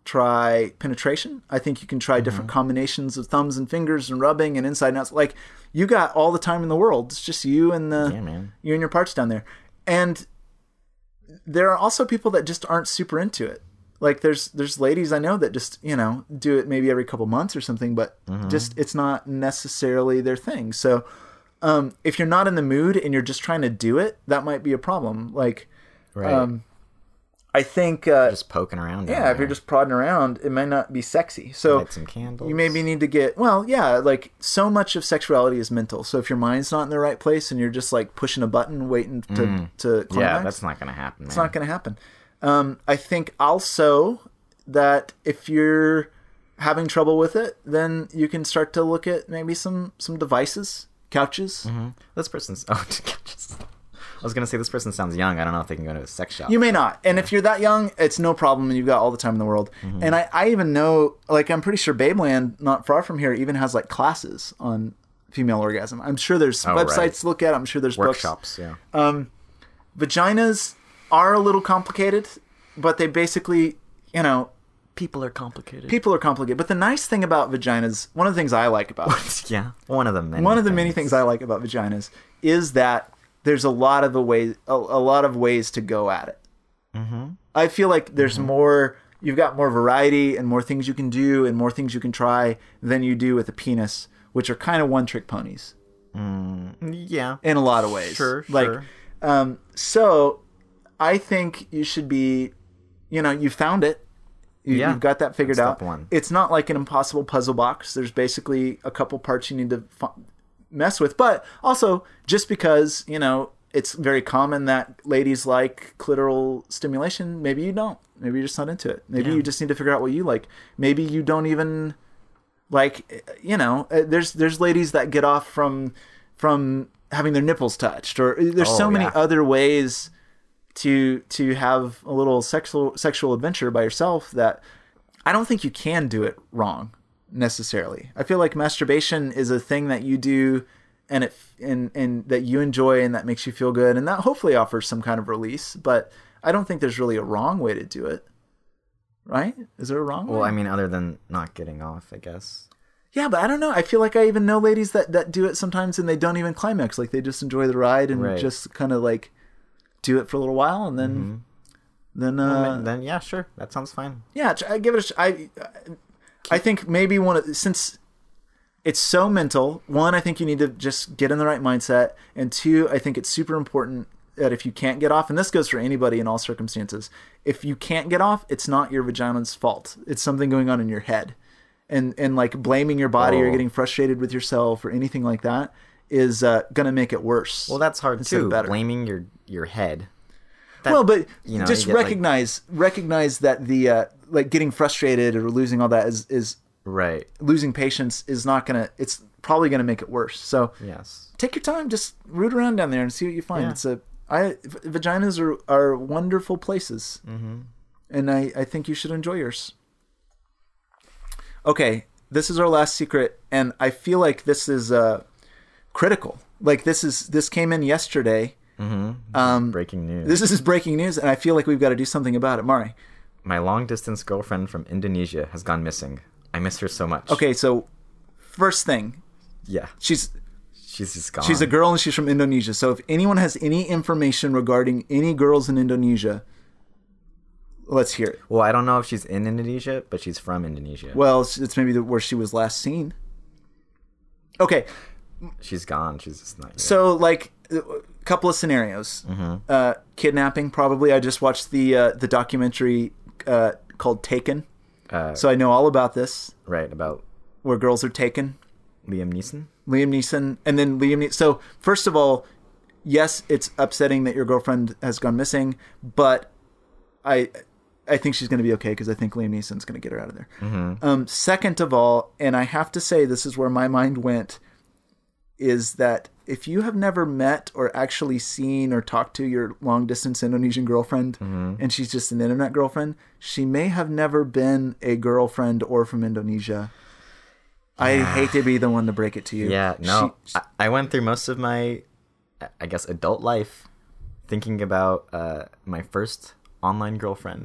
try penetration. I think you can try different combinations of thumbs and fingers and rubbing and inside and outs. Like, you got all the time in the world. It's just you and the Yeah, man. you and your parts down there. And there are also people that just aren't super into it. Like, there's there's ladies I know that just, you know, do it maybe every couple months or something, but just it's not necessarily their thing. So um, if you're not in the mood and you're just trying to do it, that might be a problem. Like, Right. um, I think uh, Just poking around. down yeah, if there. you're just prodding around, it might not be sexy. So Light some candles. you maybe need to get, well, yeah, like, so much of sexuality is mental. So if your mind's not in the right place and you're just like pushing a button waiting to to climax, Yeah, that's not gonna happen. it's not going to happen. Um, I think also that if you're having trouble with it, then you can start to look at maybe some some devices, couches. This person's. Oh, just, I was gonna say this person sounds young. I don't know if they can go to a sex shop. You may not. And if you're that young, it's no problem and you've got all the time in the world. And I, I even know, like, I'm pretty sure Babeland, not far from here, even has, like, classes on female orgasm. I'm sure there's Oh, websites right. to look at. I'm sure there's Workshops. Yeah. books. Vaginas are a little complicated, but they basically, you know, People are complicated. people are complicated. But the nice thing about vaginas, one of the things I like about it, yeah. One of the many. one of the things. many things I like about vaginas is that there's a lot of a way, a, a lot of ways to go at it. Mm-hmm. I feel like there's more. You've got more variety and more things you can do and more things you can try than you do with a penis, which are kind of one-trick ponies Yeah. in a lot of ways. Sure, Like, sure. um, so I think you should be, you know, you found it. You, Yeah. You've got that figured That's out. step one. It's not like an impossible puzzle box. There's basically a couple parts you need to f- mess with. But also, just because, you know, it's very common that ladies like clitoral stimulation, maybe you don't. Maybe you're just not into it. Maybe Yeah. you just need to figure out what you like. Maybe you don't even like, you know, uh, there's there's ladies that get off from from having their nipples touched, or there's Oh, so many yeah. other ways to to have a little sexual sexual adventure by yourself that I don't think you can do it wrong necessarily. I feel like masturbation is a thing that you do and it and and that you enjoy and that makes you feel good and that hopefully offers some kind of release, but I don't think there's really a wrong way to do it. Right? Is there a wrong way? Well, I mean, other than not getting off, I guess. Yeah, but I don't know. I feel like I even know ladies that, that do it sometimes and they don't even climax. Like they just enjoy the ride and Right. just kind of like do it for a little while and then then uh, Well, then yeah, sure, that sounds fine. yeah, try- give it a sh- I I think maybe one of since it's so mental, one, I think you need to just get in the right mindset, and two, I think it's super important that if you can't get off, and this goes for anybody in all circumstances, if you can't get off, it's not your vagina's fault. It's something going on in your head. And and like blaming your body or Oh. getting frustrated with yourself or anything like that is uh, going to make it worse. Well, that's hard instead of too. better. Blaming your your head. That- well, but you know, just you get, like- recognize recognize that the uh, like getting frustrated or losing all that is is Right. losing patience is not gonna. It's probably gonna make it worse. So Yes. take your time, just root around down there and see what you find. Yeah. It's a I v- vaginas are are wonderful places, mm-hmm. and I I think you should enjoy yours. Okay, this is our last secret, and I feel like this is uh critical. Like this is this came in yesterday. Um, Breaking news. This is breaking news, and I feel like we've got to do something about it. Mari. My long distance girlfriend from Indonesia has gone missing. I miss her so much. Okay, so first thing, Yeah. she's She's just gone. she's a girl and she's from Indonesia. So if anyone has any information regarding any girls in Indonesia, let's hear it. Well, I don't know if she's in Indonesia, but she's from Indonesia. Well, it's, it's maybe the, where she was last seen. Okay, She's gone. She's just not here. so like a couple of scenarios. Uh, kidnapping, probably. I just watched the uh, the documentary uh, called Taken, Uh, so I know all about this, right, about where girls are taken. Liam Neeson? Liam Neeson, and then Liam Neeson. So first of all, yes, it's upsetting that your girlfriend has gone missing, but I I think she's going to be okay because I think Liam Neeson's going to get her out of there. Um, second of all, and I have to say this is where my mind went, is that if you have never met or actually seen or talked to your long distance Indonesian girlfriend, and she's just an internet girlfriend, she may have never been a girlfriend or from Indonesia. I hate to be the one to break it to you. Yeah, no. She- I, I went through most of my, I guess, adult life thinking about uh, my first online girlfriend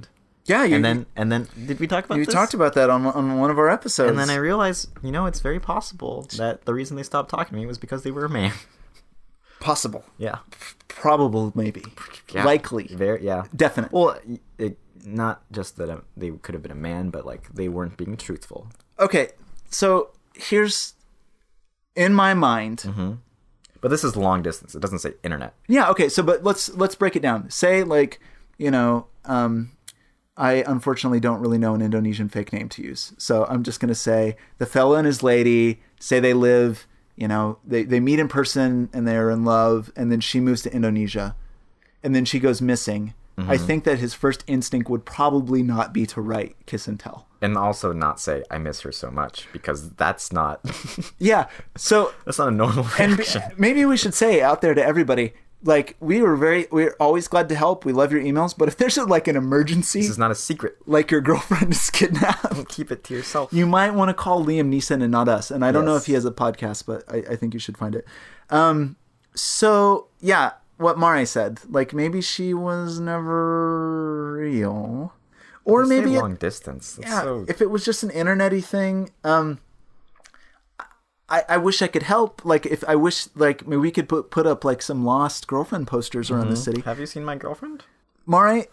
Yeah, you, and then and then did we talk about you this? talked about that on on one of our episodes. And then I realized, you know, it's very possible that the reason they stopped talking to me was because they were a man. Possible. Yeah. Probable, maybe. Yeah. Likely. Very, yeah. Definite. Well, it, not just that uh they could have been a man, but like they weren't being truthful. Okay, so here's in my mind. Mm-hmm. But this is long distance. It doesn't say internet. Yeah. Okay. So, but let's let's break it down. Say like, you know, um, I unfortunately don't really know an Indonesian fake name to use, so I'm just gonna say the fella and his lady say they live. You know, they, they meet in person and they're in love, and then she moves to Indonesia, and then she goes missing. Mm-hmm. I think that his first instinct would probably not be to write kiss and tell. And also not say, I miss her so much, because that's not... Yeah, so... That's not a normal reaction. And maybe we should say out there to everybody, like, we were very... We're always glad to help. We love your emails, but if there's, a, like, an emergency... This is not a secret. Like your girlfriend is kidnapped... Don't keep it to yourself. You might want to call Liam Neeson and not us. And I don't yes. know if he has a podcast, but I, I think you should find it. Um, so, yeah... What Mare said, like maybe she was never real, or They maybe say it, long distance. That's yeah, so... if it was just an internety thing. Um, I I wish I could help. Like if I wish like maybe we could put put up like some lost girlfriend posters around mm-hmm. the city. Have you seen My Girlfriend? Mare,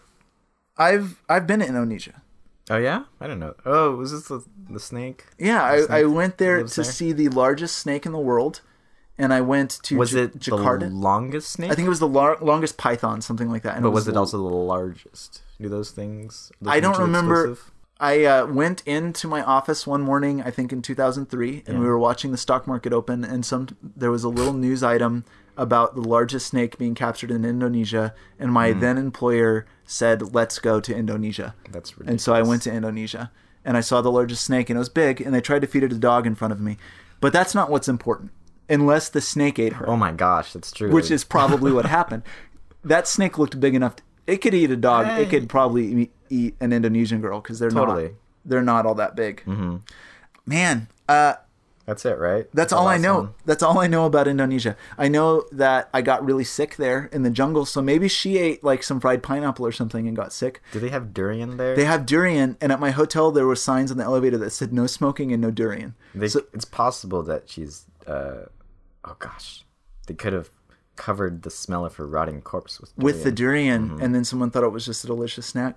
I've I've been to Indonesia. Oh yeah, I don't know. Oh, was this the the snake? Yeah, the I, snake I went there to there? see the largest snake in the world. And I went to was J- it Jakarta. the longest snake? I think it was the lar- longest python, something like that. And but it was, was it also the largest? Do those things? Those I don't mutually remember. exclusive? I uh, went into my office one morning, I think in two thousand three, and Yeah. we were watching the stock market open, and some there was a little news item about the largest snake being captured in Indonesia, and my Mm. then employer said, "Let's go to Indonesia." That's ridiculous. And so I went to Indonesia, and I saw the largest snake, and it was big, and they tried to feed it a dog in front of me, but that's not what's important. Unless the snake ate her. Oh my gosh, that's true. Which is probably what happened. That snake looked big enough. To, it could eat a dog. Hey. It could probably eat, eat an Indonesian girl because they're Totally. not. They're not all that big. Mm-hmm. Man, uh, That's it, right? that's the all I last know. one. That's all I know about Indonesia. I know that I got really sick there in the jungle. So maybe she ate like some fried pineapple or something and got sick. Do they have durian there? They have durian, and at my hotel there were signs on the elevator that said no smoking and no durian. They, So- it's possible that she's. Uh, oh gosh, they could have covered the smell of her rotting corpse with durian. with the durian, Mm-hmm. and then someone thought it was just a delicious snack.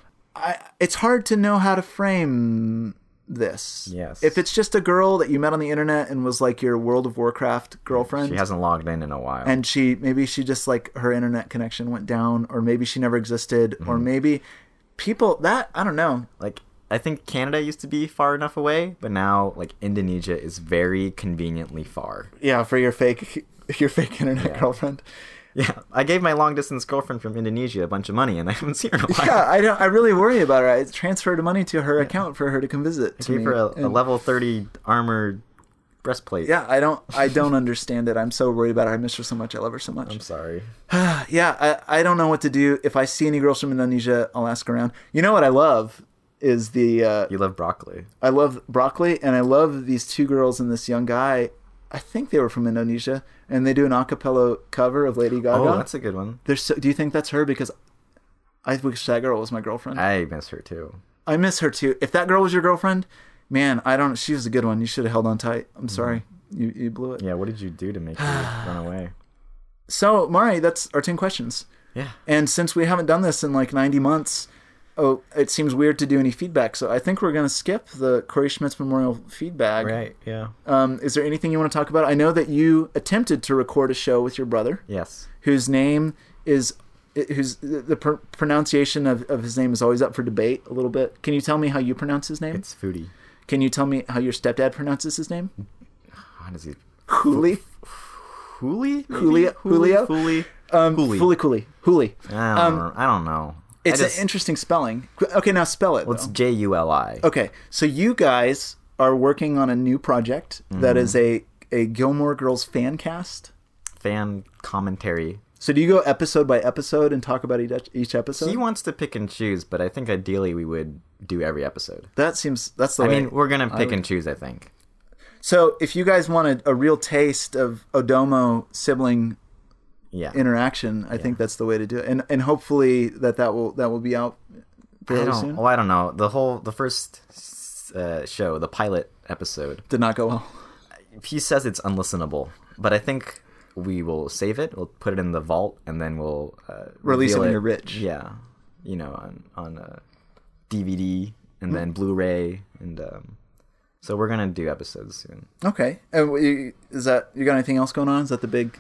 I, it's hard to know how to frame this. Yes. If it's just a girl that you met on the internet and was like your World of Warcraft girlfriend, She hasn't logged in in a while. and she maybe she just like her internet connection went down, or maybe she never existed, Mm-hmm. or maybe people that I don't know. like, I think Canada used to be far enough away, but now like Indonesia is very conveniently far. Yeah, for your fake your fake internet Yeah. girlfriend. Yeah, I gave my long distance girlfriend from Indonesia a bunch of money, and I haven't seen her in a while. Yeah, I don't. I really worry about her. I transferred money to her account for her to come visit. I To gave me. her a, a And- level thirty armored breastplate. Yeah, I don't. I don't understand it. I'm so worried about her. I miss her so much. I love her so much. I'm sorry. Yeah, I, I don't know what to do. If I see any girls from Indonesia, I'll ask around. You know what I love is the uh, You love broccoli. I love broccoli, and I love these two girls and this young guy. I think they were from Indonesia, and they do an a cappella cover of Lady Gaga. Oh, that's a good one. They're so, do you think that's her? Because I wish that girl was my girlfriend. I, I miss her too. miss her too. If that girl was your girlfriend, man, I don't. She was a good one. You should have held on tight. I'm sorry, you you blew it. Yeah, what did you do to make her run away? So, Mari, that's our ten questions. Yeah. And since we haven't done this in like ninety months, oh, it seems weird to do any feedback. So I think we're going to skip the Corey Schmitz Memorial feedback. Right, yeah. Um, is there anything you want to talk about? I know that you attempted to record a show with your brother, Yes. whose name is, whose the pr- pronunciation of, of his name is always up for debate a little bit. Can you tell me how you pronounce his name? It's foodie. Can you tell me how your stepdad pronounces his name? How does he... Huli? Huli? Julio? Julio? Huli? Um, Huli. Huli Kuli. Huli. I don't, Um, know. I don't know. It's I just- an interesting spelling. Okay, now spell it. Well, it's though. J U L I. Okay, so you guys are working on a new project that is a, a Gilmore Girls fan cast. Fan commentary. So do you go episode by episode and talk about each, each episode? He wants to pick and choose, but I think ideally we would do every episode. That seems, that's the I way. mean, we're going to I pick would- and choose, I think. So if you guys wanted a real taste of Odomo sibling Yeah. interaction, I think that's the way to do it. And and hopefully that that will, that will be out I fairly don't. soon? Well, I don't know. The whole the first uh, show, the pilot episode, Did not go well. he says it's unlistenable, but I think we will save it. We'll put it in the vault, and then we'll uh, Release it reveal when you're rich. Yeah, you know, on on uh, D V D and Hmm. then Blu-ray, and um, so we're gonna do episodes soon. Okay. And we- is that you got anything else going on? Is that the big?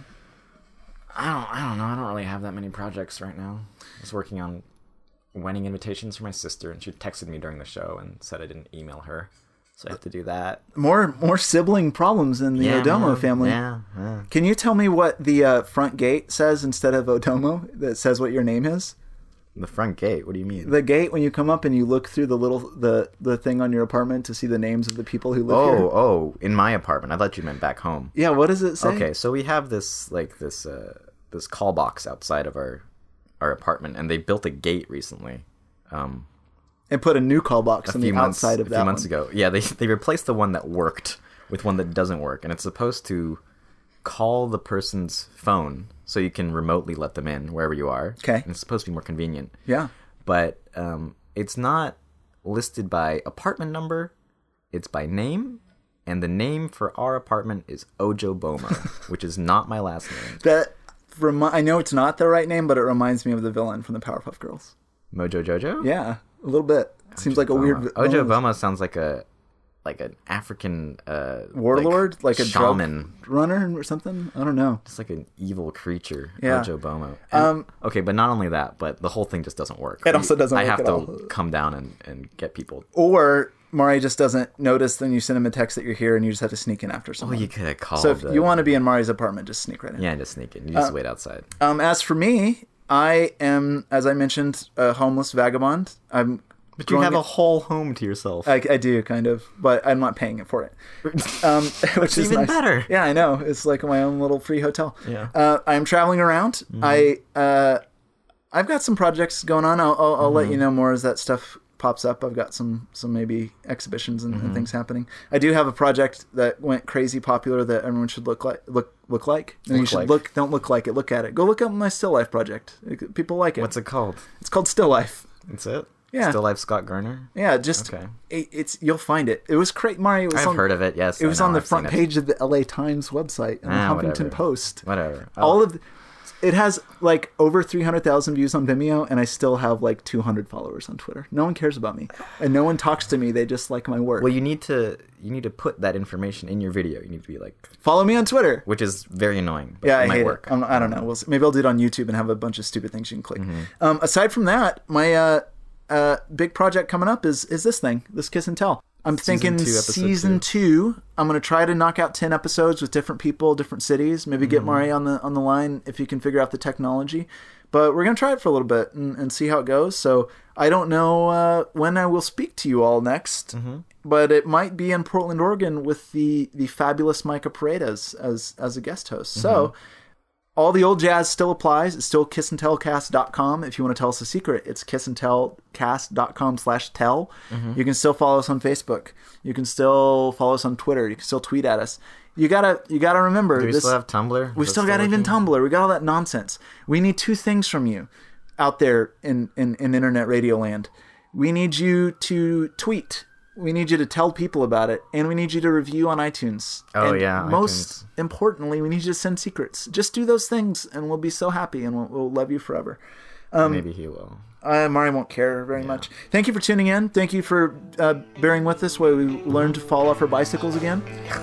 I don't. I don't know. I don't really have that many projects right now. I was working on wedding invitations for my sister, and she texted me during the show and said I didn't email her, so I have to do that. More more sibling problems in the Yeah, Odomo man. family. Yeah, yeah. Can you tell me what the uh, front gate says instead of Odomo that says what your name is? The front gate. What do you mean? The gate when you come up and you look through the little the the thing on your apartment to see the names of the people who live oh, here. oh, in my apartment. I thought you meant back home. Yeah, what does it say? Okay, so we have this like this uh, this call box outside of our our apartment, and they built a gate recently. Um, And put a new call box a on few the months, outside of a that few months one. ago. Yeah, they they replaced the one that worked with one that doesn't work, and it's supposed to call the person's phone so you can remotely let them in wherever you are. Okay. And it's supposed to be more convenient. Yeah. But um, it's not listed by apartment number. It's by name, and the name for our apartment is Ojo Boma, which is not my last name. That remi- I know it's not the right name, but it reminds me of the villain from the Powerpuff Girls. Mojo Jojo? Yeah, a little bit. Seems like a Boma. weird vi- Ojo villain. Boma sounds like a like an African uh, warlord, like, a drug shaman, runner or something. I don't know. just like an evil creature. Yeah. Ojo Boma. And- Um, okay, but not only that, but the whole thing just doesn't work. It also doesn't I work have at to all. come down and, and get people. Or Mari just doesn't notice. Then you send him a text that you're here, and you just have to sneak in after Oh, someone. you could have called. so if the- you want to be in Mari's apartment, just sneak right in. yeah, just sneak in. You just Uh, wait outside. Um, as for me, I am, as I mentioned, a homeless vagabond. I'm. But you growing have a it- whole home to yourself. I, I do kind of, but I'm not paying it for it. Um, which is even nice. better. Yeah, I know. It's like my own little free hotel. Yeah. Uh, I'm traveling around. Mm-hmm. I uh, I've got some projects going on. I'll, I'll, I'll let Mm-hmm. you know more as that stuff pops up. I've got some some maybe exhibitions and, Mm-hmm. and things happening. I do have a project that went crazy popular that everyone should look like look look like. And you Look should like. look. Don't look like it. Look at it. Go look up my still life project. People like it. What's it called? It's called Still Life. That's it? Yeah. Still Life Scott Garner? Yeah, just Okay. it, it's you'll find it. It was great, Mari. It was I've on, heard of it, yes. It I was know, on the I've front seen it. page of the L A Times website and the Ah, Huffington whatever. Post. Whatever. All Oh, of the, it has like over three hundred thousand views on Vimeo, and I still have like two hundred followers on Twitter. No one cares about me, and no one talks to me. They just like my work. Well, you need to you need to put that information in your video. You need to be like, Follow me on Twitter. which is very annoying. But Yeah, it I might hate work. it. I'm, I don't know. We'll see. Maybe I'll do it on YouTube and have a bunch of stupid things you can click. Mm-hmm. Um, aside from that, my uh, uh, big project coming up is is this thing, this Kiss and Tell. I'm thinking two, episode season two. I'm gonna try to knock out ten episodes with different people, different cities. Maybe Mm-hmm. get Mari on the on the line if you can figure out the technology. But we're gonna try it for a little bit and, and see how it goes. So I don't know uh, when I will speak to you all next, Mm-hmm. but it might be in Portland, Oregon, with the the fabulous Micah Paredes as as a guest host. So. All the old jazz still applies. It's still kiss and tell cast dot com. If you want to tell us a secret, it's kiss and tell cast dot com slash tell. You can still follow us on Facebook. You can still follow us on Twitter. You can still tweet at us. You gotta you gotta remember Do we this. still have Tumblr? we Is that still got even working? Tumblr. We got all that nonsense. We need two things from you out there in, in, in internet radio land. We need you to tweet. We need you to tell people about it, and we need you to review on iTunes. Oh, and yeah, most iTunes. importantly, we need you to send secrets. Just do those things, and we'll be so happy, and we'll, we'll love you forever. Maybe he will. Uh, Mari won't care very much. Thank you for tuning in. Thank you for uh, bearing with us while we learn to fall off our bicycles again.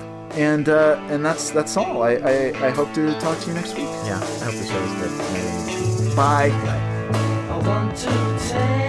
And uh, and that's that's all. I, I I hope to talk to you next week. Yeah, I hope the show was good. Maybe. Bye. Bye. I want to take